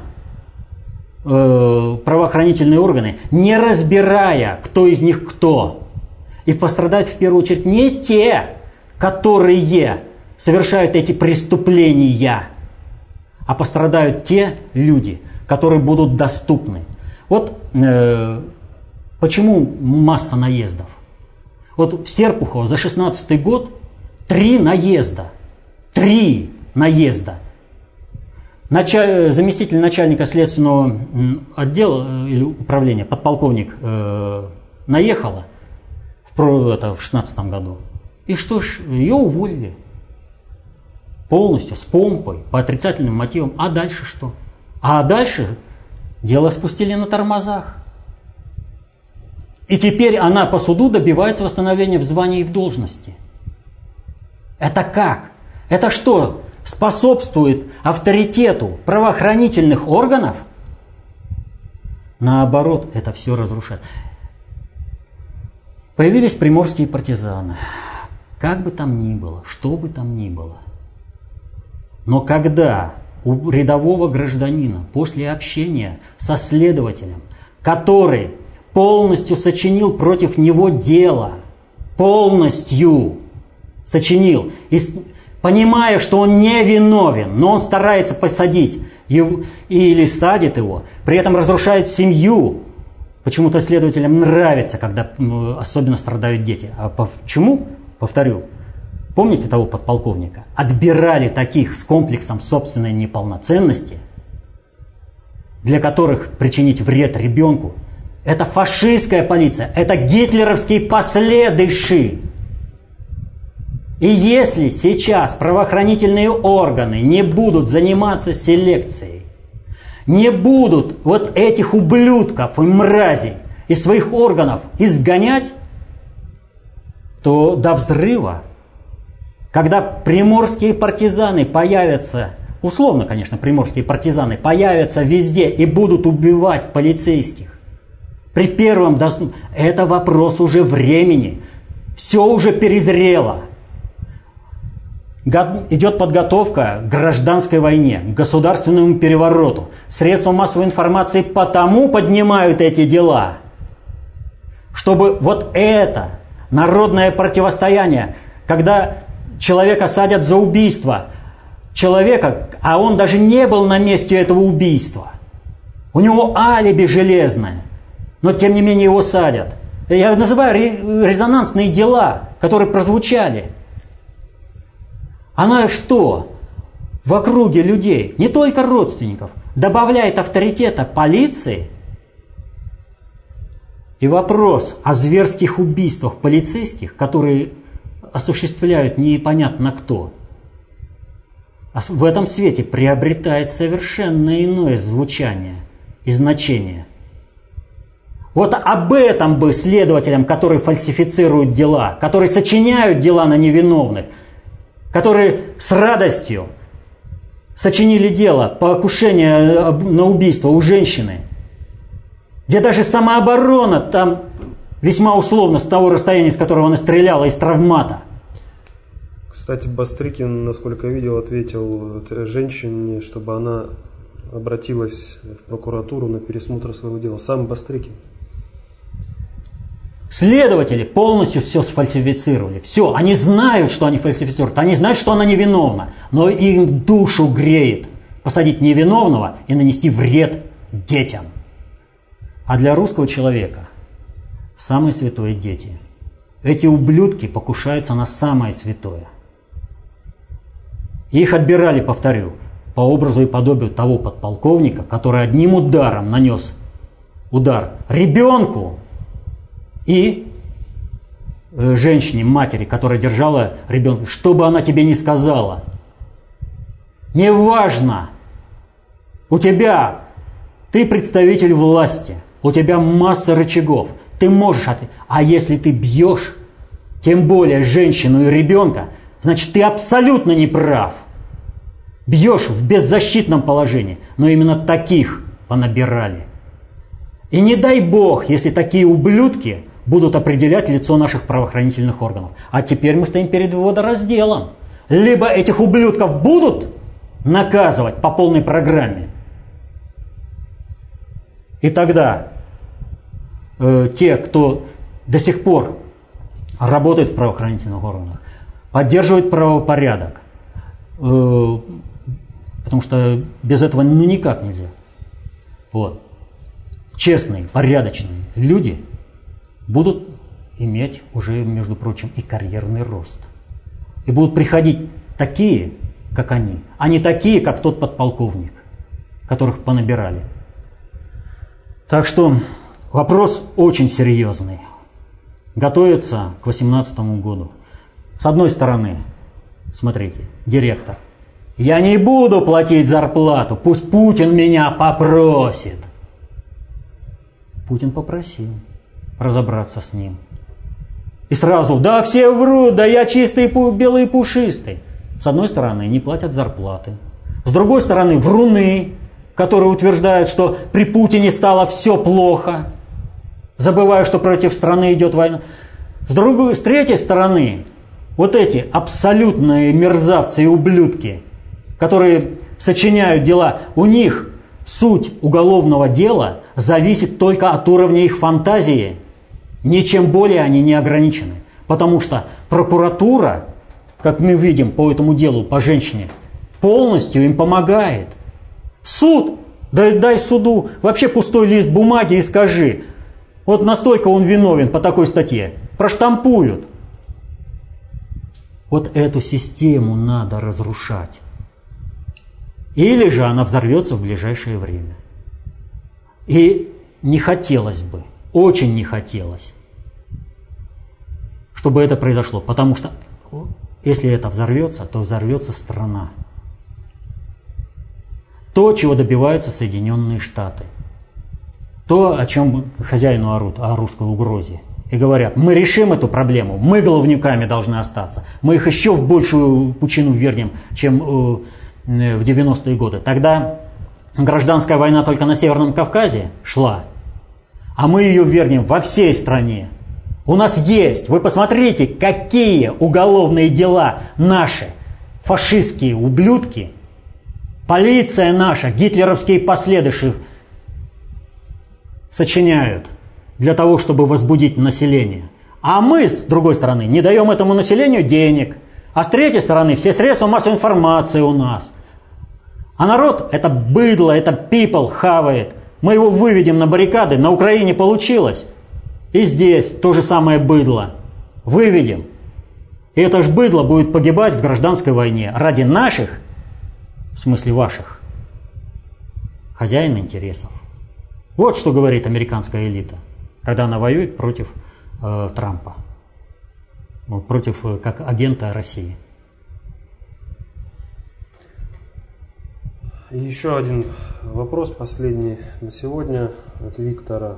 э, правоохранительные органы, не разбирая, кто из них кто. И пострадать в первую очередь не те, которые совершают эти преступления, а пострадают те люди, которые будут доступны. Вот э, почему масса наездов? Вот в Серпухово за шестнадцатый год три наезда. Три наезда. Началь, заместитель начальника следственного отдела или управления, подполковник, э, наехала в, это, в шестнадцатом году. И что ж, ее уволили. Полностью, с помпой, по отрицательным мотивам. А дальше что? А дальше дело спустили на тормозах. И теперь она по суду добивается восстановления в звании и в должности. Это как? Это что, способствует авторитету правоохранительных органов? Наоборот, это все разрушает. Появились приморские партизаны. Как бы там ни было, что бы там ни было. Но когда у рядового гражданина после общения со следователем, который полностью сочинил против него дело, полностью сочинил, и, понимая, что он не виновен, но он старается посадить его, или садит его, при этом разрушает семью. Почему-то следователям нравится, когда особенно страдают дети. А почему? Повторю. Помните того подполковника? Отбирали таких с комплексом собственной неполноценности, для которых причинить вред ребенку. Это фашистская полиция, это гитлеровские последующие. И если сейчас правоохранительные органы не будут заниматься селекцией, не будут вот этих ублюдков и мразей из своих органов изгонять, то до взрыва, когда приморские партизаны появятся, условно, конечно, приморские партизаны появятся везде и будут убивать полицейских, при первом доступ... это вопрос уже времени. Все уже перезрело. Идет подготовка к гражданской войне, к государственному перевороту. Средства массовой информации потому поднимают эти дела, чтобы вот это народное противостояние, когда человека садят за убийство человека, а он даже не был на месте этого убийства. У него алиби железное, но тем не менее его садят. Я называю резонансные дела, которые прозвучали. Она что? В округе людей, не только родственников, добавляет авторитета полиции. И вопрос о зверских убийствах полицейских, которые осуществляют непонятно кто, в этом свете приобретает совершенно иное звучание и значение. Вот об этом бы следователям, которые фальсифицируют дела, которые сочиняют дела на невиновных, которые с радостью сочинили дело по покушению на убийство у женщины, где даже самооборона там весьма условно с того расстояния, с которого она стреляла, из травмата. Кстати, Бастрыкин, насколько я видел, ответил женщине, чтобы она обратилась в прокуратуру на пересмотр своего дела. Сам Бастрыкин. Следователи полностью все сфальсифицировали. Все, они знают, что они фальсифицируют, они знают, что она невиновна, но им душу греет посадить невиновного и нанести вред детям. А для русского человека самое святое – дети. Эти ублюдки покушаются на самое святое. Их отбирали, повторю, по образу и подобию того подполковника, который одним ударом нанес удар ребенку и женщине, матери, которая держала ребенка, что бы она тебе ни сказала. Неважно, у тебя, ты представитель власти, у тебя масса рычагов, ты можешь ответить. А если ты бьешь, тем более женщину и ребенка, значит, ты абсолютно не прав. Бьешь в беззащитном положении, но именно таких понабирали. И не дай бог, если такие ублюдки будут определять лицо наших правоохранительных органов. А теперь мы стоим перед водоразделом. Либо этих ублюдков будут наказывать по полной программе, и тогда э, те, кто до сих пор работает в правоохранительных органах, поддерживают правопорядок, э, потому что без этого ну никак нельзя. Вот. Честные, порядочные люди будут иметь уже, между прочим, и карьерный рост. И будут приходить такие, как они, а не такие, как тот подполковник, которых понабирали. Так что вопрос очень серьезный. Готовится к восемнадцатому году. С одной стороны, смотрите, директор. Я не буду платить зарплату, пусть Путин меня попросит. Путин попросил разобраться с ним. И сразу, да все врут, да я чистый, белый, пушистый. С одной стороны, не платят зарплаты. С другой стороны, вруны, которые утверждают, что при Путине стало все плохо, забывая, что против страны идет война. С другой, с третьей стороны, вот эти абсолютные мерзавцы и ублюдки, которые сочиняют дела, у них суть уголовного дела зависит только от уровня их фантазии. Ничем более они не ограничены. Потому что прокуратура, как мы видим по этому делу, по женщине, полностью им помогает. Суд, дай, дай суду вообще пустой лист бумаги и скажи, вот настолько он виновен по такой статье. Проштампуют. Вот эту систему надо разрушать. Или же она взорвется в ближайшее время. И не хотелось бы, очень не хотелось, чтобы это произошло. Потому что если это взорвется, то взорвется страна. То, чего добиваются Соединенные Штаты. То, о чем хозяину орут, о русской угрозе. И говорят, мы решим эту проблему, мы головнюками должны остаться. Мы их еще в большую пучину вернем, чем э, в девяностые годы. Тогда гражданская война только на Северном Кавказе шла, а мы ее вернем во всей стране. У нас есть, вы посмотрите, какие уголовные дела наши, фашистские ублюдки, полиция наша, гитлеровские последующие сочиняют для того, чтобы возбудить население. А мы, с другой стороны, не даем этому населению денег. А с третьей стороны, все средства массовой информации у нас. А народ – это быдло, это people хавает. Мы его выведем на баррикады, на Украине получилось. И здесь то же самое быдло. Выведем. И это ж быдло будет погибать в гражданской войне ради наших, в смысле ваших, хозяин интересов. Вот что говорит американская элита, когда она воюет против э, Трампа, против э, как агента России. Еще один вопрос, последний на сегодня, от Виктора.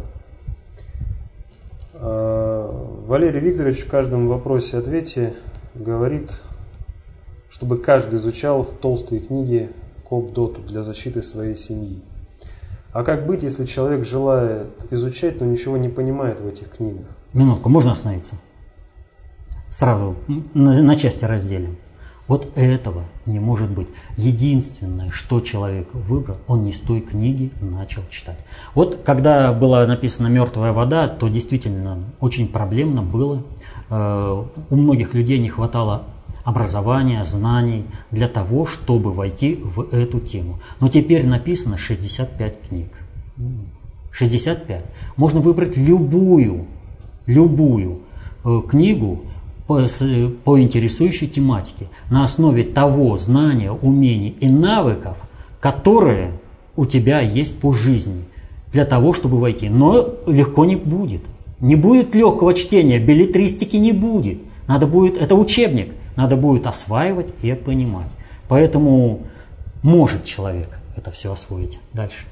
Валерий Викторович в каждом вопросе-ответе говорит, чтобы каждый изучал толстые книги Коп-Доту для защиты своей семьи. А как быть, если человек желает изучать, но ничего не понимает в этих книгах? Минутку, можно остановиться? Сразу на, на части разделим. Вот этого не может быть. Единственное, что человек выбрал, он не с той книги начал читать. Вот когда была написана «Мертвая вода», то действительно очень проблемно было. У многих людей не хватало образования, знаний для того, чтобы войти в эту тему. Но теперь написано шестьдесят пять книг. шестьдесят пять. Можно выбрать любую, любую книгу по, по интересующей тематике на основе того знания, умений и навыков, которые у тебя есть по жизни, для того, чтобы войти. Но легко не будет. Не будет легкого чтения, беллетристики не будет. Надо будет, это учебник, надо будет осваивать и понимать. Поэтому может человек это все освоить. Дальше.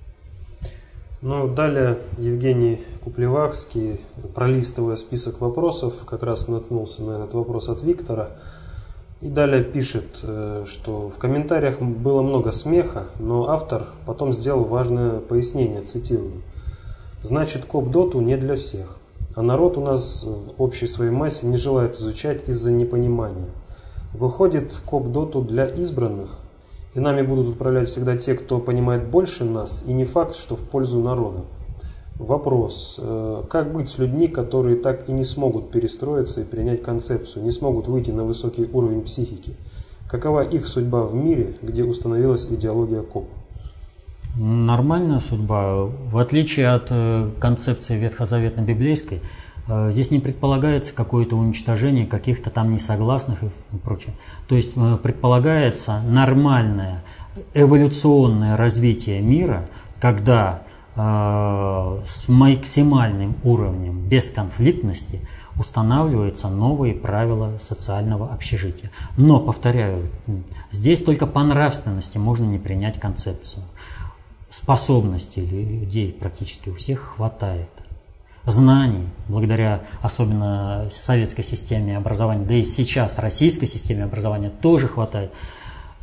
Ну, далее Евгений Куплевахский, пролистывая список вопросов, как раз наткнулся на этот вопрос от Виктора. И далее пишет, что в комментариях было много смеха, но автор потом сделал важное пояснение, цитирую. Значит, Коп-Доту не для всех. А народ у нас в общей своей массе не желает изучать из-за непонимания. Выходит, Коп-Доту для избранных, и нами будут управлять всегда те, кто понимает больше нас, и не факт, что в пользу народа. Вопрос. Как быть с людьми, которые так и не смогут перестроиться и принять концепцию, не смогут выйти на высокий уровень психики? Какова их судьба в мире, где установилась идеология Коп? Нормальная судьба. В отличие от концепции ветхозаветно-библейской, здесь не предполагается какое-то уничтожение каких-то там несогласных и прочее. То есть предполагается нормальное эволюционное развитие мира, когда э, с максимальным уровнем бесконфликтности устанавливаются новые правила социального общежития. Но, повторяю, здесь только по нравственности можно не принять концепцию. Способностей людей практически у всех хватает. Знаний, благодаря особенно советской системе образования, да и сейчас российской системе образования тоже хватает.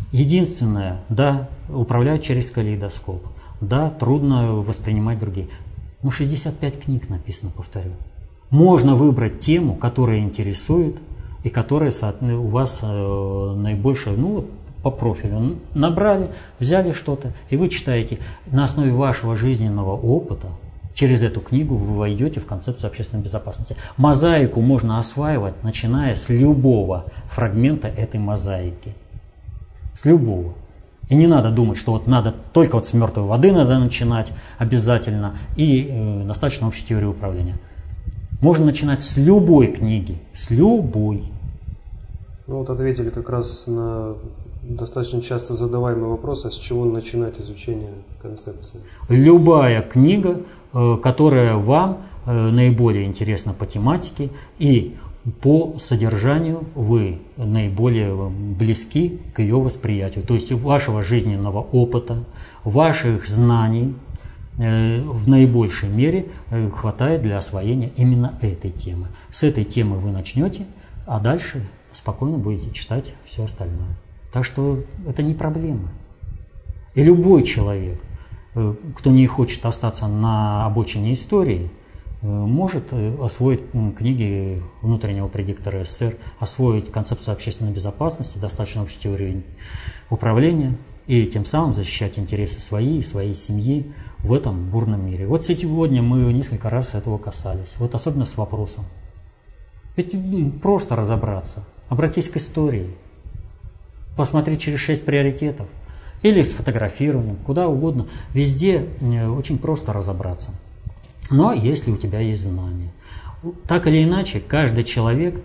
Единственное, да, управляют через калейдоскоп. Да, трудно воспринимать другие. Но шестьдесят пять книг написано, повторю. Можно выбрать тему, которая интересует и которая у вас наибольше, ну, по профилю. Набрали, взяли что-то, и вы читаете. На основе вашего жизненного опыта через эту книгу вы войдете в концепцию общественной безопасности. Мозаику можно осваивать, начиная с любого фрагмента этой мозаики. С любого. И не надо думать, что вот надо только вот с мертвой воды надо начинать обязательно, и э, достаточно общей теории управления. Можно начинать с любой книги, с любой. Ну вот ответили как раз на достаточно часто задаваемый вопрос, а с чего начинать изучение концепции? Любая книга, э, которая вам э, наиболее интересна по тематике и по содержанию вы наиболее близки к ее восприятию. То есть вашего жизненного опыта, ваших знаний э, в наибольшей мере э, хватает для освоения именно этой темы. С этой темы вы начнете, а дальше спокойно будете читать все остальное. Так что это не проблема. И любой человек, э, кто не хочет остаться на обочине истории, может освоить книги внутреннего предиктора СССР, освоить концепцию общественной безопасности, достаточно общей теории управления и тем самым защищать интересы свои и своей семьи в этом бурном мире. Вот сегодня мы несколько раз этого касались, вот особенно с вопросом. Ведь просто разобраться, обратись к истории, посмотри через шесть приоритетов или с фотографированием, куда угодно, везде очень просто разобраться. Но если у тебя есть знания. Так или иначе, каждый человек,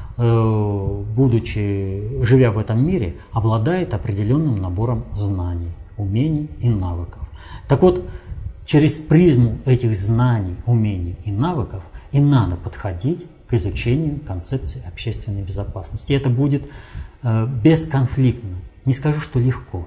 будучи, живя в этом мире, обладает определенным набором знаний, умений и навыков. Так вот, через призму этих знаний, умений и навыков и надо подходить к изучению концепции общественной безопасности. И это будет бесконфликтно. Не скажу, что легко.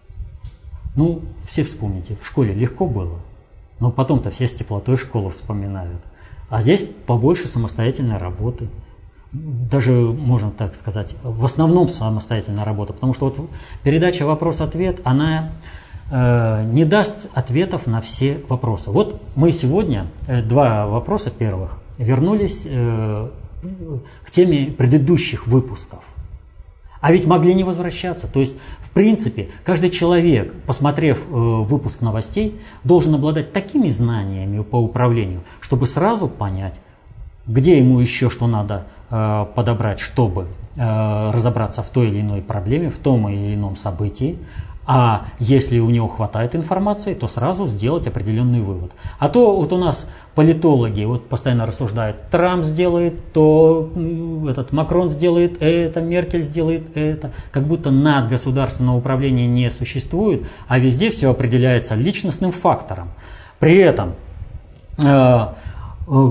Ну, все вспомните, в школе легко было. Но потом-то все с теплотой школу вспоминают. А здесь побольше самостоятельной работы. Даже, можно так сказать, в основном самостоятельная работа. Потому что вот передача «Вопрос-ответ», она э, не даст ответов на все вопросы. Вот мы сегодня, э, два вопроса первых, вернулись э, к теме предыдущих выпусков. А ведь могли не возвращаться. То есть, в принципе, каждый человек, посмотрев э, выпуск новостей, должен обладать такими знаниями по управлению, чтобы сразу понять, где ему еще что надо э, подобрать, чтобы э, разобраться в той или иной проблеме, в том или ином событии. А если у него хватает информации, то сразу сделать определенный вывод. А то вот у нас политологи вот постоянно рассуждают, Трамп сделает то, этот Макрон сделает это, Меркель сделает это. Как будто надгосударственного управления не существует, а везде все определяется личностным фактором. При этом э, э,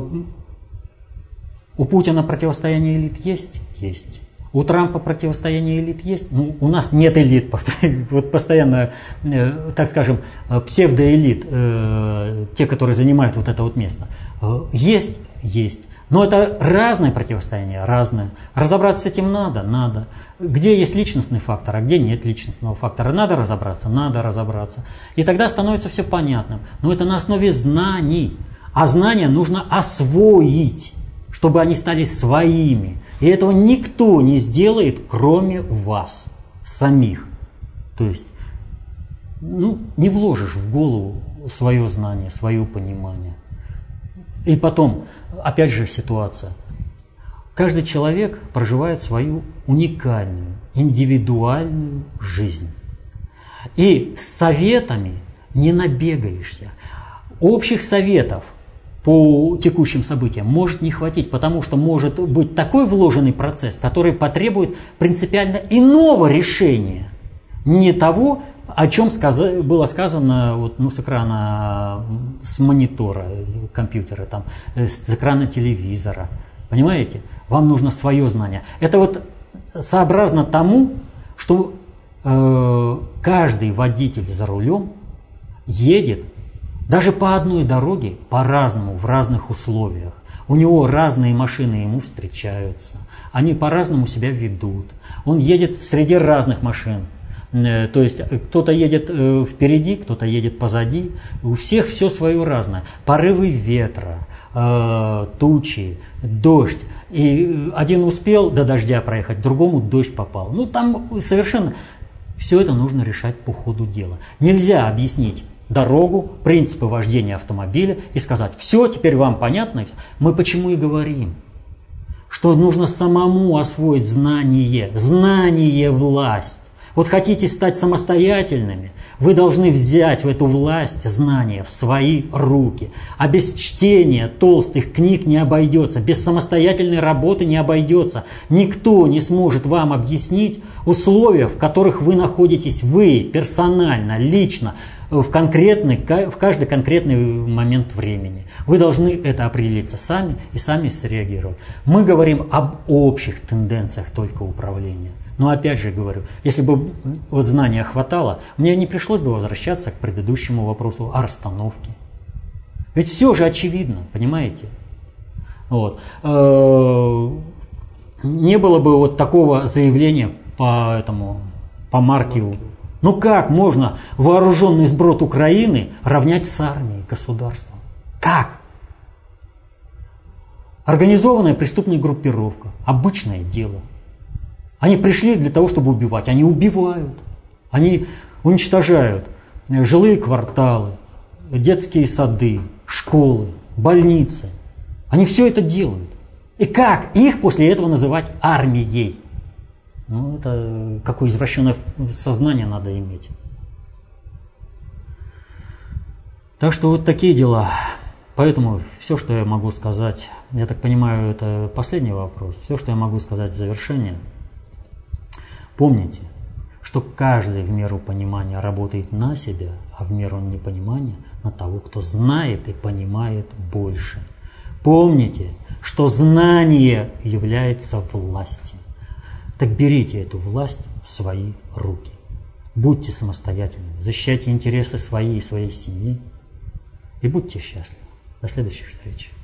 у Путина противостояние элит есть? Есть. У Трампа противостояние элит есть? Ну, у нас нет элит. Вот постоянно, э, так скажем, псевдоэлит, э, те, которые занимают вот это вот место. Э, есть? Есть. Но это разное противостояние, разное. Разобраться с этим надо? Надо. Где есть личностный фактор, а где нет личностного фактора? Надо разобраться? Надо разобраться. И тогда становится все понятным. Но это на основе знаний. А знания нужно освоить, чтобы они стали своими. И этого никто не сделает, кроме вас самих. То есть, ну, не вложишь в голову свое знание, свое понимание. И потом, опять же, ситуация. Каждый человек проживает свою уникальную, индивидуальную жизнь. И с советами не набегаешься. Общих советов по текущим событиям может не хватить, потому что может быть такой вложенный процесс, который потребует принципиально иного решения, не того, о чем сказ... было сказано вот, ну, с экрана, с монитора компьютера, там, с экрана телевизора. Понимаете? Вам нужно свое знание. Это вот сообразно тому, что э, каждый водитель за рулем едет даже по одной дороге, по-разному, в разных условиях. У него разные машины ему встречаются. Они по-разному себя ведут. Он едет среди разных машин. То есть кто-то едет впереди, кто-то едет позади. У всех все свое разное. Порывы ветра, тучи, дождь. И один успел до дождя проехать, другому дождь попал. Ну там совершенно все это нужно решать по ходу дела. Нельзя объяснить дорогу, принципы вождения автомобиля и сказать: все, теперь вам понятно. Мы почему и говорим, что нужно самому освоить знание. Знание – власть. Вот хотите стать самостоятельными, вы должны взять в эту власть знания в свои руки. А без чтения толстых книг не обойдется, без самостоятельной работы не обойдется. Никто не сможет вам объяснить условия, в которых вы находитесь, вы персонально, лично, в, конкретный, в каждый конкретный момент времени. Вы должны это определиться сами и сами среагировать. Мы говорим об общих тенденциях только управления. Но опять же говорю, если бы вот знания хватало, мне не пришлось бы возвращаться к предыдущему вопросу о расстановке. Ведь все же очевидно, понимаете? Вот. Не было бы вот такого заявления по этому, по Маркиеву. Ну как можно вооруженный сброд Украины равнять с армией, государством? Как? Организованная преступная группировка, обычное дело. Они пришли для того, чтобы убивать. Они убивают. Они уничтожают жилые кварталы, детские сады, школы, больницы. Они все это делают. И как их после этого называть армией? Ну, это какое извращенное сознание надо иметь. Так что вот такие дела. Поэтому все, что я могу сказать, я так понимаю, это последний вопрос. Все, что я могу сказать в завершение. Помните, что каждый в меру понимания работает на себя, а в меру непонимания на того, кто знает и понимает больше. Помните, что знание является властью. Так берите эту власть в свои руки. Будьте самостоятельными, защищайте интересы свои и своей семьи и будьте счастливы. До следующих встреч.